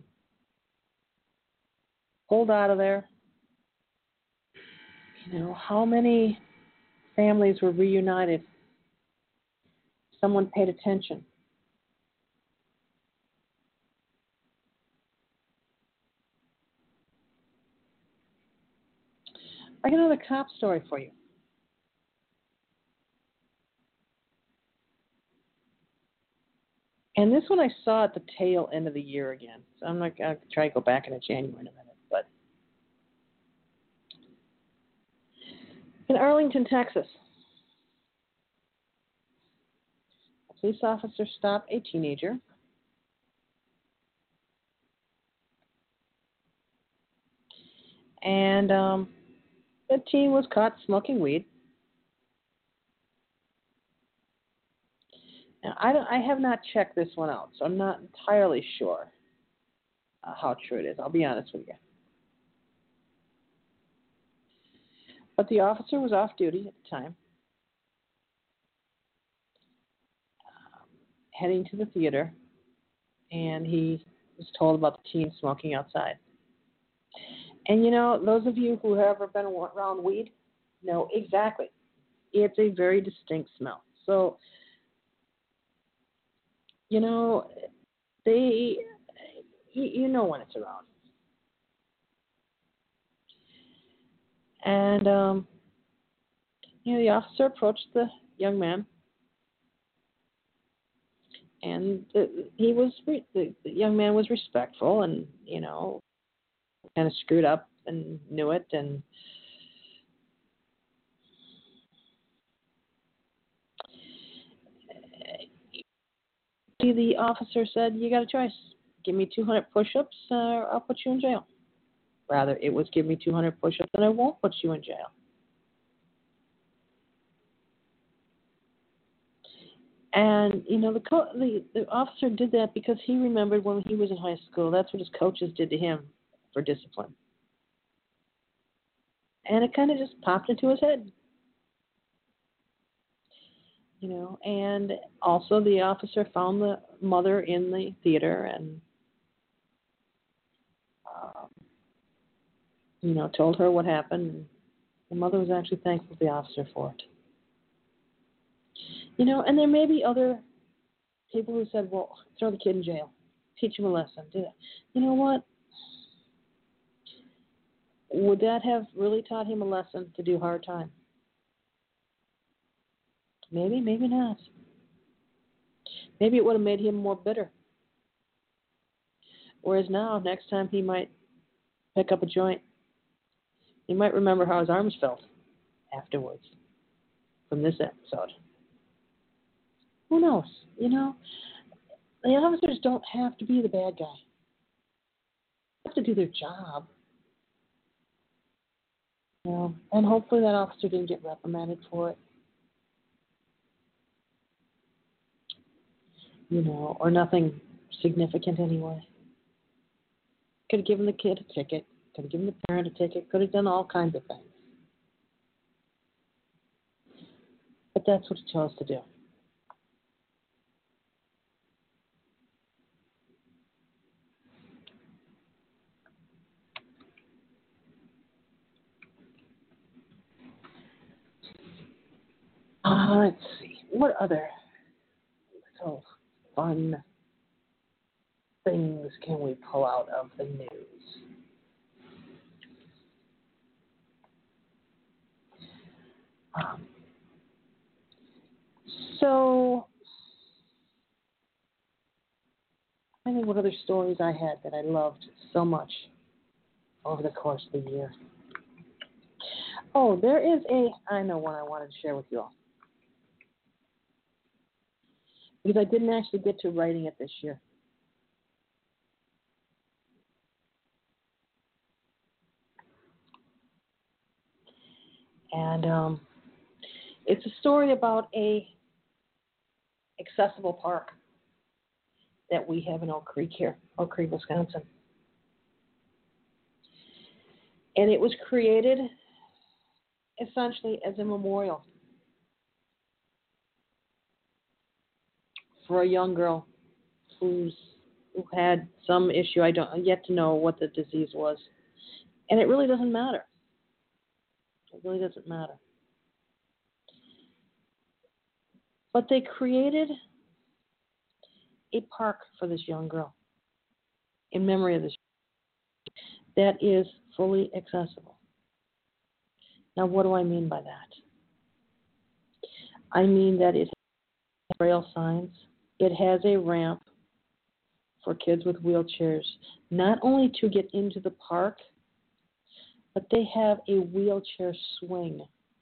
Pulled out of there. You know, how many families were reunited? Someone paid attention. I got another cop story for you. And this one I saw at the tail end of the year again. So I'm not going to try to go back into January in a minute. But in Arlington, Texas, a police officer stopped a teenager and um, the teen was caught smoking weed. Now, I, don't, I have not checked this one out, so I'm not entirely sure uh, how true it is. I'll be honest with you. But the officer was off duty at the time, um, heading to the theater, and he was told about the teen smoking outside. And, you know, those of you who have ever been around weed know exactly. It's a very distinct smell. So, you know, they, you know when it's around. And, um, you know, the officer approached the young man and the, he was re- the, the young man was respectful, and you know, kind of screwed up and knew it, and the officer said, "You got a choice. Give me two hundred push-ups, or I'll put you in jail." Rather, it was, "Give me two hundred push-ups, and I won't put you in jail." And you know, the, co- the the officer did that because he remembered when he was in high school. That's what his coaches did to him for discipline, and it kind of just popped into his head. You know, and also the officer found the mother in the theater, and um, you know, told her what happened. And the mother was actually thankful to the officer for it. You know, and there may be other people who said, "Well, throw the kid in jail, teach him a lesson, do that." You know what? Would that have really taught him a lesson to do hard time? Maybe, maybe not. Maybe it would have made him more bitter. Whereas now, next time he might pick up a joint, he might remember how his arms felt afterwards from this episode. Who knows? You know, the officers don't have to be the bad guy. They have to do their job. You know, and hopefully that officer didn't get reprimanded for it. You know, or nothing significant anyway. Could have given the kid a ticket. Could have given the parent a ticket. Could have done all kinds of things. But that's what he chose to do. Uh, let's see. What other little fun things can we pull out of the news? Um, so, I think what other stories I had that I loved so much over the course of the year. Oh, there is a, I know one I wanted to share with you all. Because I didn't actually get to writing it this year. And um, it's a story about a accessible park that we have in Oak Creek here, Oak Creek, Wisconsin. And it was created essentially as a memorial for a young girl who's who had some issue. I don't yet to know what the disease was. And it really doesn't matter. It really doesn't matter. But they created a park for this young girl in memory of this that is fully accessible. Now, what do I mean by that? I mean that it has braille signs. It has a ramp for kids with wheelchairs, not only to get into the park, but they have a wheelchair swing.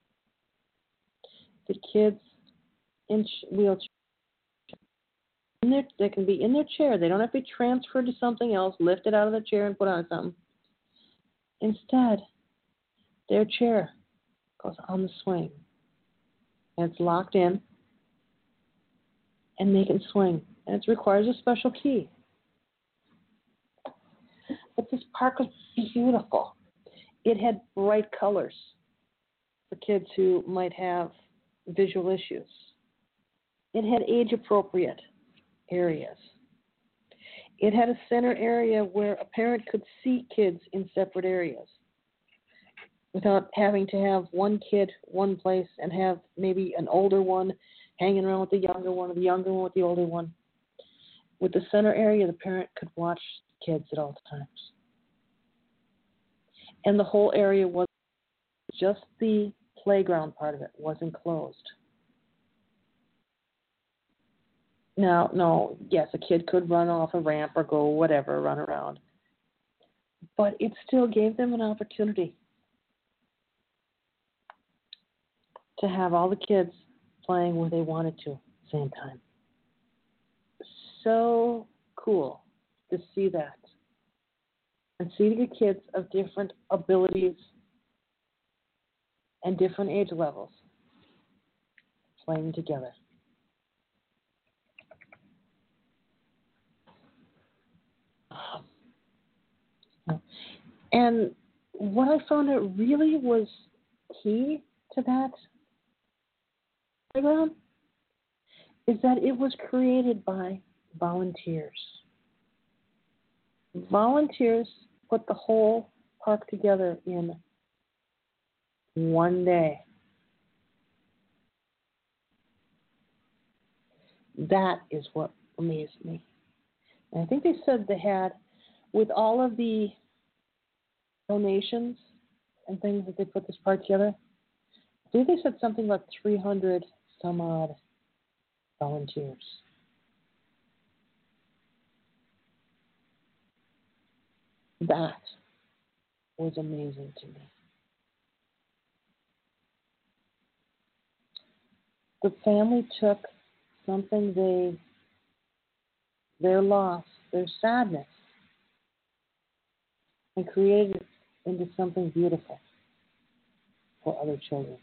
The kids in wheelchairs, in their, they can be in their chair. They don't have to be transferred to something else, lifted out of the chair and put on something. Instead, their chair goes on the swing, and it's locked in, and they can swing. And it requires a special key. But this park was beautiful. It had bright colors for kids who might have visual issues. It had age-appropriate areas. It had a center area where a parent could see kids in separate areas without having to have one kid one place and have maybe an older one hanging around with the younger one or the younger one with the older one. With the center area, the parent could watch kids at all times. And the whole area was just the playground part of it was enclosed. Now, no, yes, a kid could run off a ramp or go whatever, run around. But it still gave them an opportunity to have all the kids playing where they wanted to at the same time. So cool to see that. And see the kids of different abilities and different age levels playing together. And what I found out really was key to that playground is that it was created by volunteers. Volunteers put the whole park together in one day. That is what amazed me. And I think they said they had, with all of the donations and things that they put this park together, I think they said something like three hundred some odd volunteers. That was amazing to me. The family took something they, their loss, their sadness, and created it into something beautiful for other children.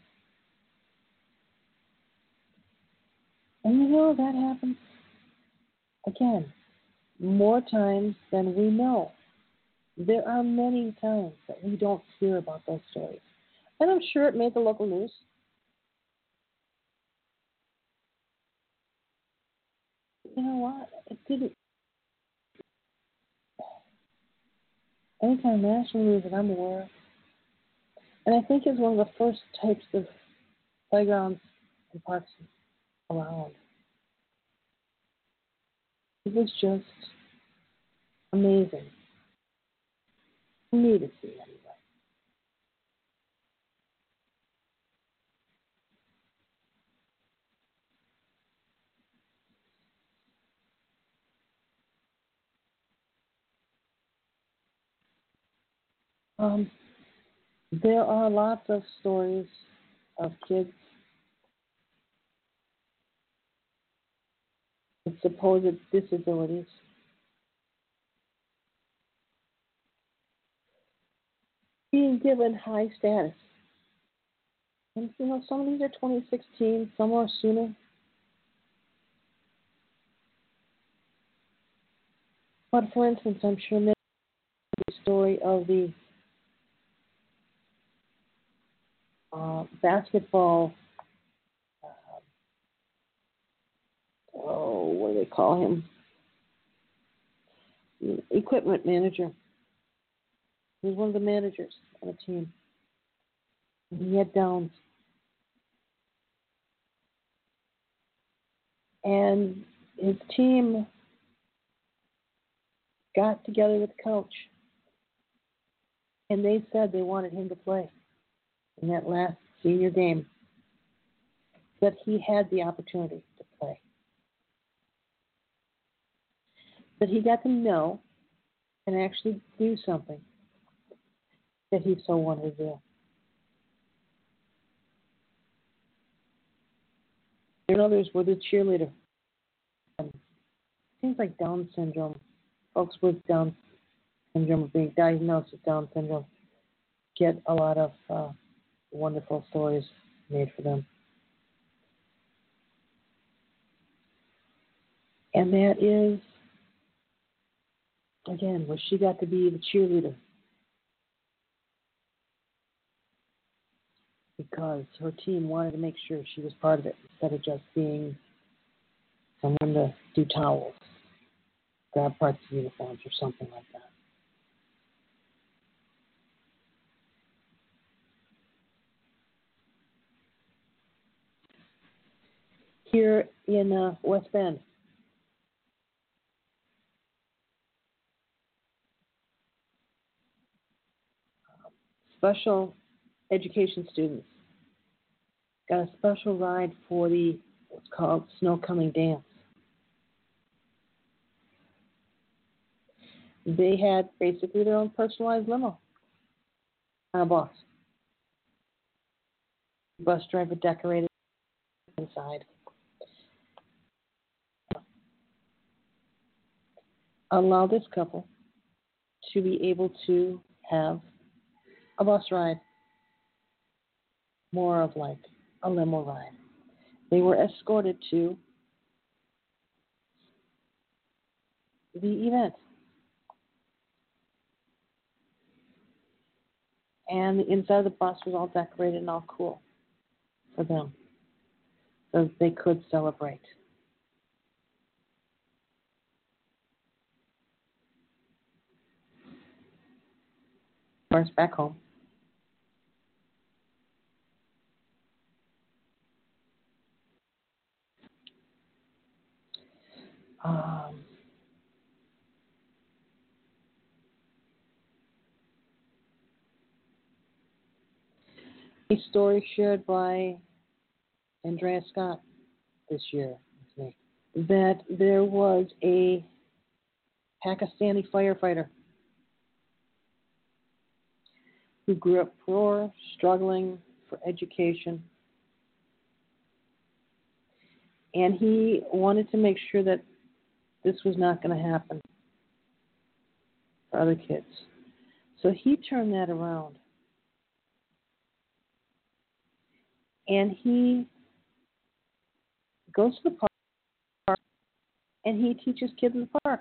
And you know, that happens, again, more times than we know. There are many times that we don't hear about those stories. And I'm sure it made the local news. You know what? It didn't. Any kind of national news that I'm aware of. And I think it's one of the first types of playgrounds and parks around. It was just amazing. For me to see anyway. Um, there are lots of stories of kids with supposed disabilities being given high status. And, you know, some of these are twenty sixteen, some are sooner. But for instance, I'm sure many the story of the uh, basketball, uh, oh, what do they call him? Equipment manager. He was one of the managers on a team. He had Downs. And his team got together with the coach, and they said they wanted him to play in that last senior game, that he had the opportunity to play, that he got to know and actually do something that he so wanted to do. And others were the cheerleader. Things like Down syndrome, folks with Down syndrome, being diagnosed with Down syndrome, get a lot of uh, wonderful stories made for them. And that is, again, where she got to be the cheerleader. Because her team wanted to make sure she was part of it instead of just being someone to do towels, grab parts of uniforms, or something like that. Here in uh, West Bend, special education students got a special ride for the what's called Snow Coming Dance. They had basically their own personalized limo on a bus. Bus driver decorated inside. Allow this couple to be able to have a bus ride, more of like a limo ride. They were escorted to the event. And the inside of the bus was all decorated and all cool for them, so they could celebrate. Of course, back home. Um, a story shared by Andrea Scott this year with me, that there was a Pakistani firefighter who grew up poor, struggling for education, and he wanted to make sure that this was not going to happen for other kids. So he turned that around. And he goes to the park and he teaches kids in the park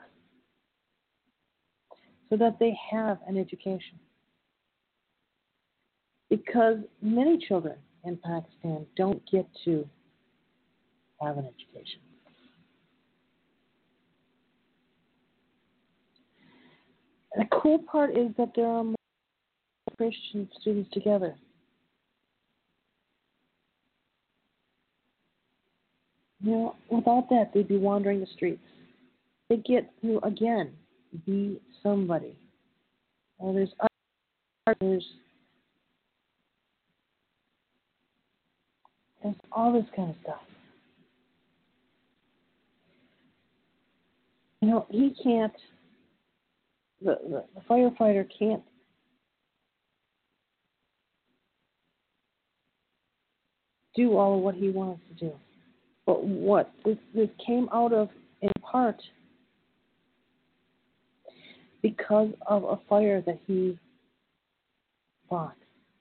so that they have an education. Because many children in Pakistan don't get to have an education. And the cool part is that there are more Christian students together. You know, without that, they'd be wandering the streets. They get to, again, be somebody. Well, there's art, there's, there's all this kind of stuff. You know, he can't, the, the, the firefighter can't do all of what he wants to do. But what this, this came out of, in part, because of a fire that he fought.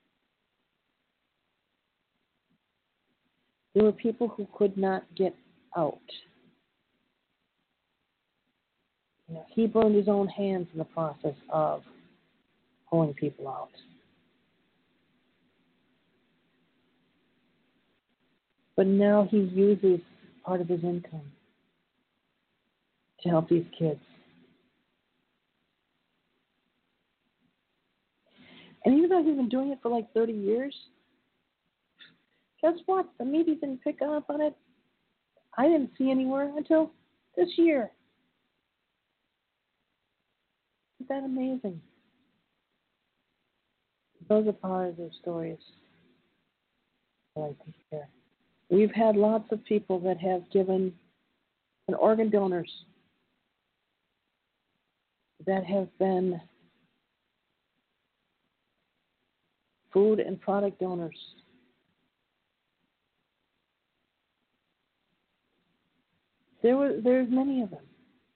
There were people who could not get out. You know, he burned his own hands in the process of pulling people out. But now he uses part of his income to help these kids. And even though he's been doing it for like thirty years, guess what? The media didn't pick up on it. I didn't see anywhere until this year. Isn't that amazing? Those are part of their stories I like to hear. We've had lots of people that have given, and organ donors that have been food and product donors. There were there's many of them.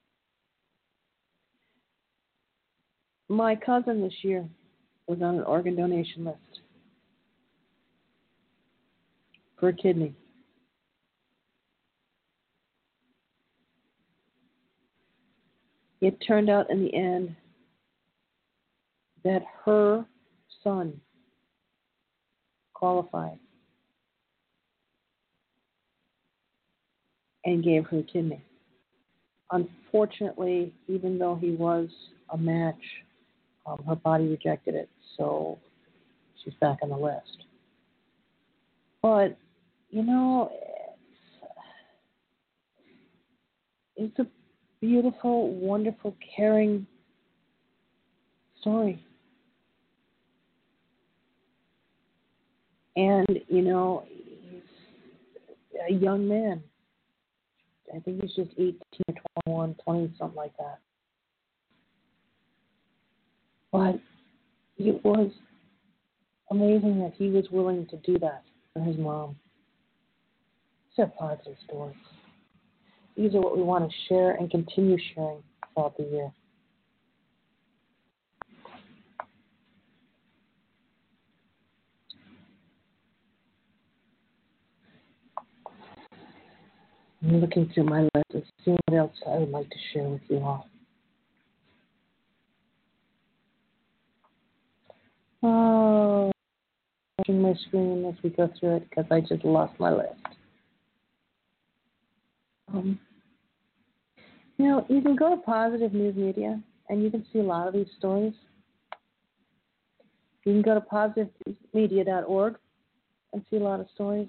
My cousin this year was on an organ donation list for a kidney. It turned out in the end that her son qualified and gave her a kidney. Unfortunately, even though he was a match, um, her body rejected it, so she's back on the list. But, you know, it's, it's a beautiful, wonderful, caring story. And, you know, he's a young man. I think he's just eighteen or twenty-one, twenty, something like that. But it was amazing that he was willing to do that for his mom. These are positive stories. These are what we want to share and continue sharing throughout the year. I'm looking through my list and seeing what else I would like to share with you all. Oh, watching my screen as we go through it because I just lost my list. Um, you know, you can go to Positive News Media and you can see a lot of these stories. You can go to positive media dot org and see a lot of stories.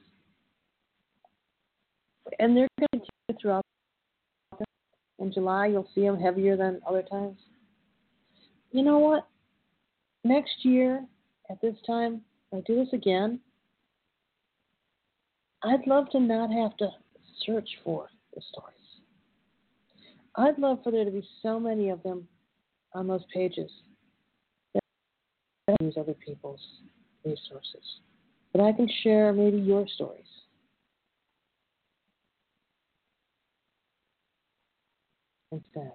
And they're going to continue throughout. In July, you'll see them heavier than other times. You know what? Next year, at this time, if I do this again, I'd love to not have to search for the stories. I'd love for there to be so many of them on those pages that I use other people's resources. But I can share maybe your stories. Instead.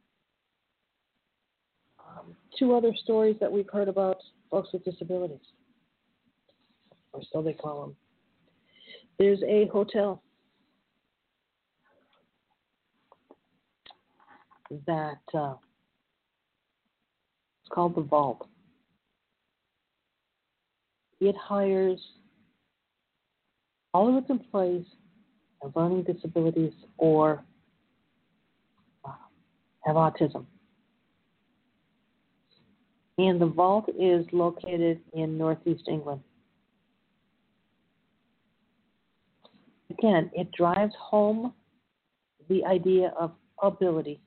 Um, two other stories that we've heard about folks with disabilities, or so they call them. There's a hotel that uh, it's called The Vault. It hires all of its employees have learning disabilities or uh, have autism. And the vault is located in northeast England. Again, it drives home the idea of ability,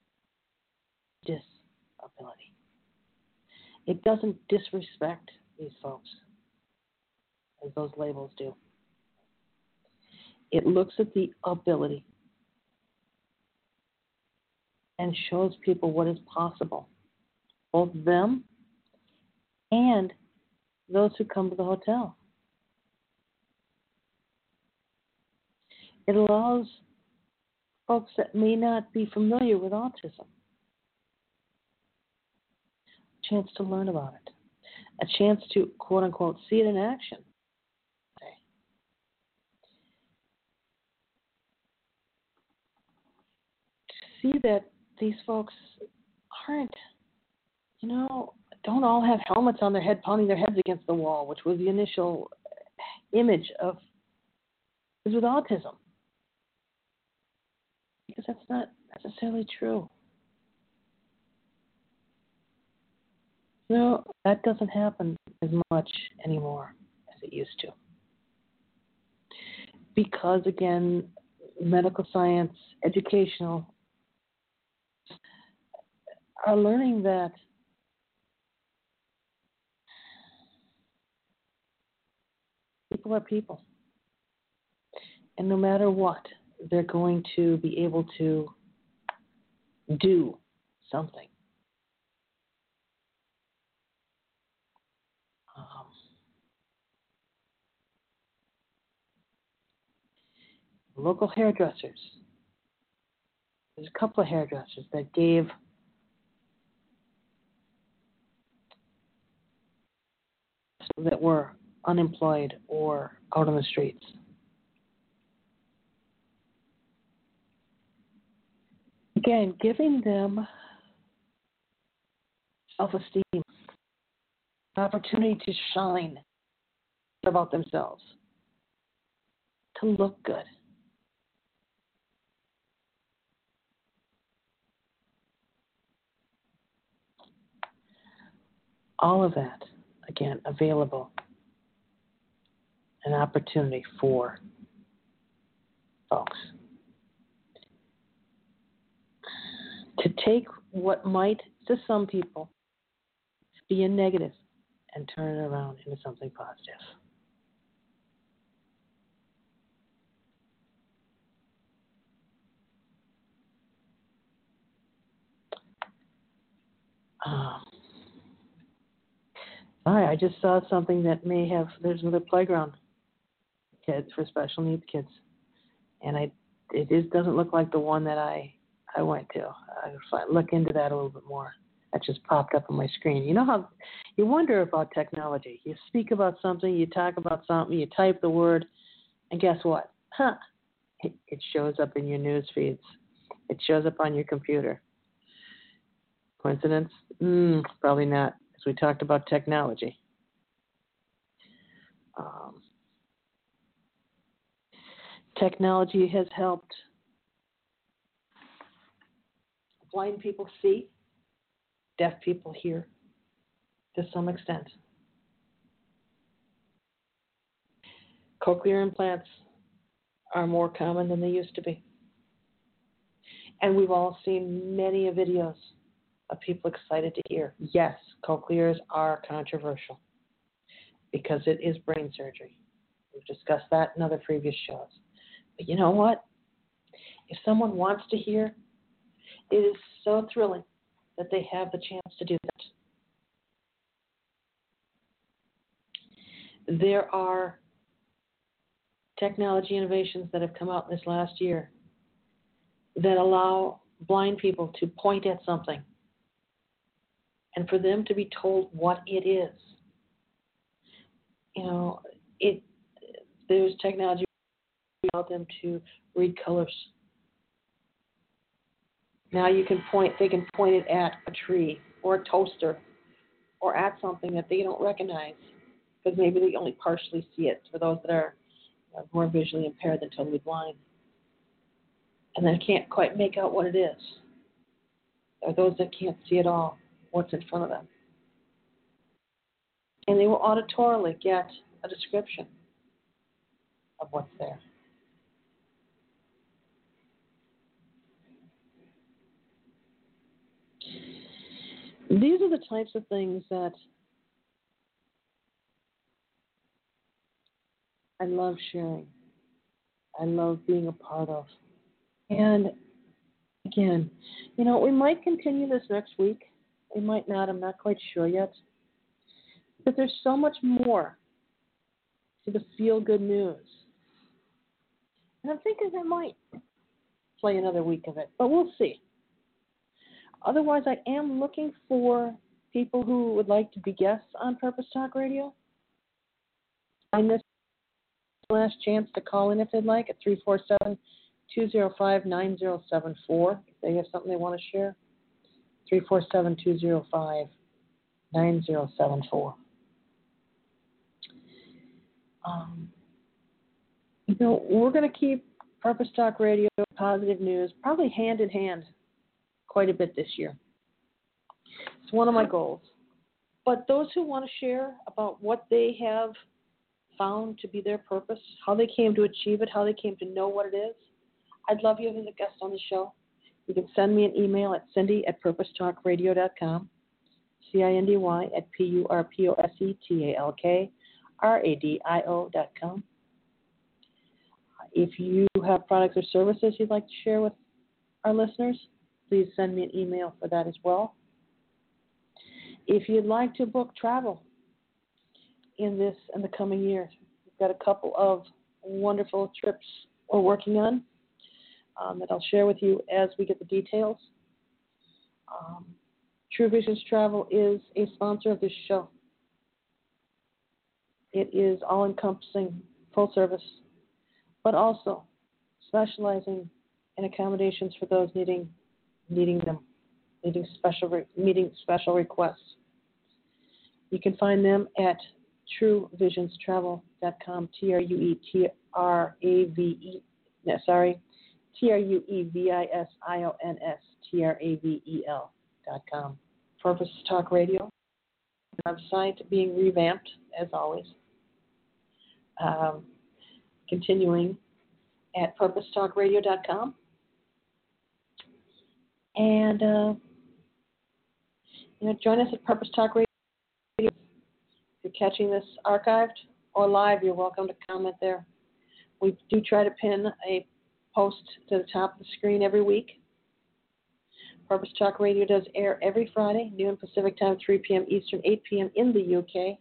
disability. It doesn't disrespect these folks, as those labels do. It looks at the ability and shows people what is possible, both them and those who come to the hotel. It allows folks that may not be familiar with autism a chance to learn about it, a chance to, quote unquote, see it in action. Okay. To see that these folks aren't, you know, don't all have helmets on their head pounding their heads against the wall, which was the initial image of is with autism. Because that's not necessarily true. No, that doesn't happen as much anymore as it used to. Because, again, medical science, educational, are learning that people are people. And no matter what, they're going to be able to do something. Um, local hairdressers. There's a couple of hairdressers that gave that were unemployed or out on the streets. Again, giving them self-esteem, an opportunity to shine about themselves, to look good. All of that, again, available, an opportunity for folks to take what might, to some people, be a negative and turn it around into something positive. Um, Hi, I just saw something that may have, there's another playground kids for special needs kids. And I, it is, doesn't look like the one that I, I went to. I'll look into that a little bit more. That just popped up on my screen. You know how you wonder about technology. You speak about something, you talk about something, you type the word, and guess what? Huh. It, it shows up in your news feeds. It shows up on your computer. Coincidence? Mm, probably not, as we talked about technology. Um, technology has helped blind people see, deaf people hear, to some extent. Cochlear implants are more common than they used to be. And we've all seen many videos of people excited to hear. Yes, cochlears are controversial because it is brain surgery. We've discussed that in other previous shows. But you know what? If someone wants to hear, it is so thrilling that they have the chance to do that. There are technology innovations that have come out this last year that allow blind people to point at something and for them to be told what it is. You know, it there's technology that allows them to read colors. Now you can point, they can point it at a tree or a toaster or at something that they don't recognize because maybe they only partially see it for those that are more visually impaired than totally blind. And they can't quite make out what it is. Or those that can't see at all what's in front of them. And they will auditorily get a description of what's there. These are the types of things that I love sharing. I love being a part of. And again, you know, we might continue this next week. We might not. I'm not quite sure yet. But there's so much more to the feel-good news. And I'm thinking I might play another week of it, but we'll see. Otherwise, I am looking for people who would like to be guests on Purpose Talk Radio. Find this last chance to call in if they'd like at three four seven, two zero five, nine zero seven four if they have something they want to share. three four seven, two zero five, nine zero seven four. Um, you know, we're going to keep Purpose Talk Radio, positive news, probably hand in hand quite a bit this year. It's one of my goals. But those who want to share about what they have found to be their purpose, how they came to achieve it, how they came to know what it is, I'd love you as a guest on the show. You can send me an email at cindy at purpose talk radio dot com, C I N D Y at P U R P O S E T A L K R A D I O dot com. If you have products or services you'd like to share with our listeners, please send me an email for that as well. If you'd like to book travel in this in the coming year, we've got a couple of wonderful trips we're working on um, that I'll share with you as we get the details. Um, True Visions Travel is a sponsor of this show. It is all-encompassing, full service, but also specializing in accommodations for those needing needing them, needing special re- meeting special requests. You can find them at true visions travel dot com, T R U E T R A V E, no, sorry, T R U E V I S I O N S T R A V E L dot com. Purpose Talk Radio, website being revamped as always. Um, continuing at purpose talk radio dot com. And, uh, you know, join us at Purpose Talk Radio. If you're catching this archived or live, you're welcome to comment there. We do try to pin a post to the top of the screen every week. Purpose Talk Radio does air every Friday, noon Pacific Time, three p.m. Eastern, eight p.m. in the U K.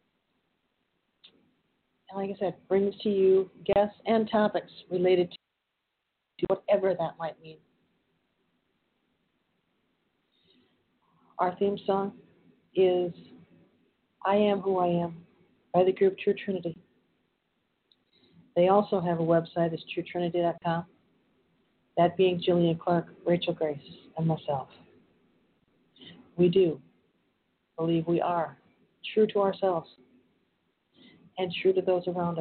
And like I said, brings to you guests and topics related to whatever that might mean. Our theme song is I Am Who I Am by the group True Trinity. They also have a website, it's true trinity dot com. That being Jillian Clark, Rachel Grace, and myself. We do believe we are true to ourselves and true to those around us.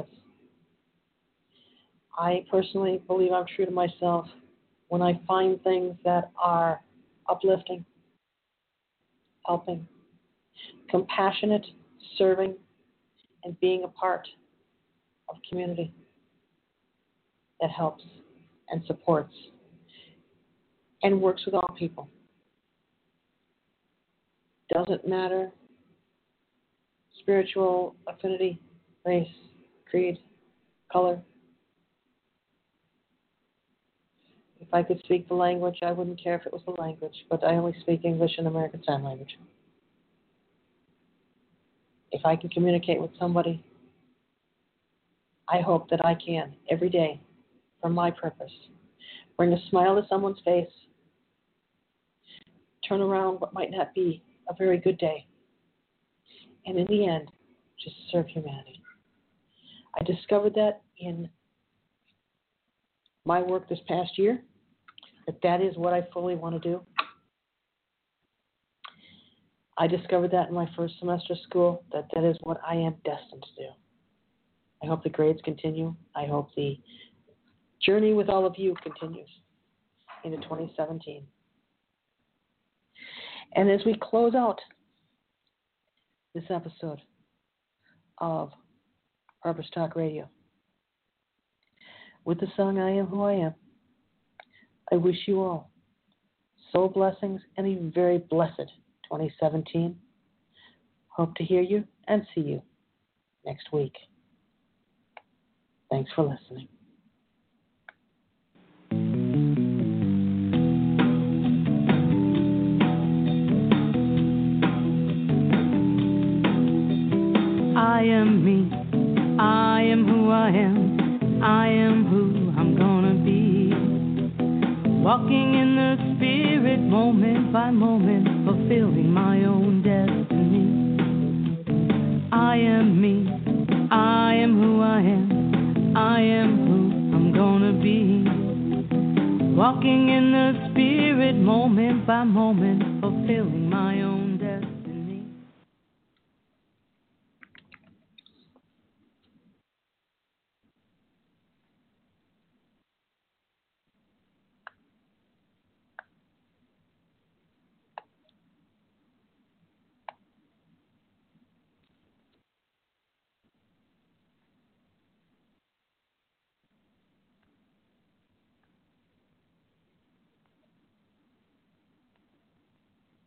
I personally believe I'm true to myself when I find things that are uplifting, helping, compassionate, serving, and being a part of community that helps and supports and works with all people. Doesn't matter spiritual affinity, race, creed, color. If I could speak the language, I wouldn't care if it was the language, but I only speak English and American Sign Language. If I can communicate with somebody, I hope that I can, every day, for my purpose, bring a smile to someone's face, turn around what might not be a very good day, and in the end, just serve humanity. I discovered that in my work this past year, that that is what I fully want to do. I discovered that in my first semester of school, that that is what I am destined to do. I hope the grades continue. I hope the journey with all of you continues into twenty seventeen. And as we close out this episode of Purpose Talk Radio with the song I Am Who I Am, I wish you all soul blessings and a very blessed twenty seventeen. Hope to hear you and see you next week. Thanks for listening. I am me, I am who I am, I am who I'm gonna be. Walking in the spirit moment by moment, fulfilling my own destiny. I am me, I am who I am, I am who I'm gonna be. Walking in the spirit moment by moment, fulfilling my own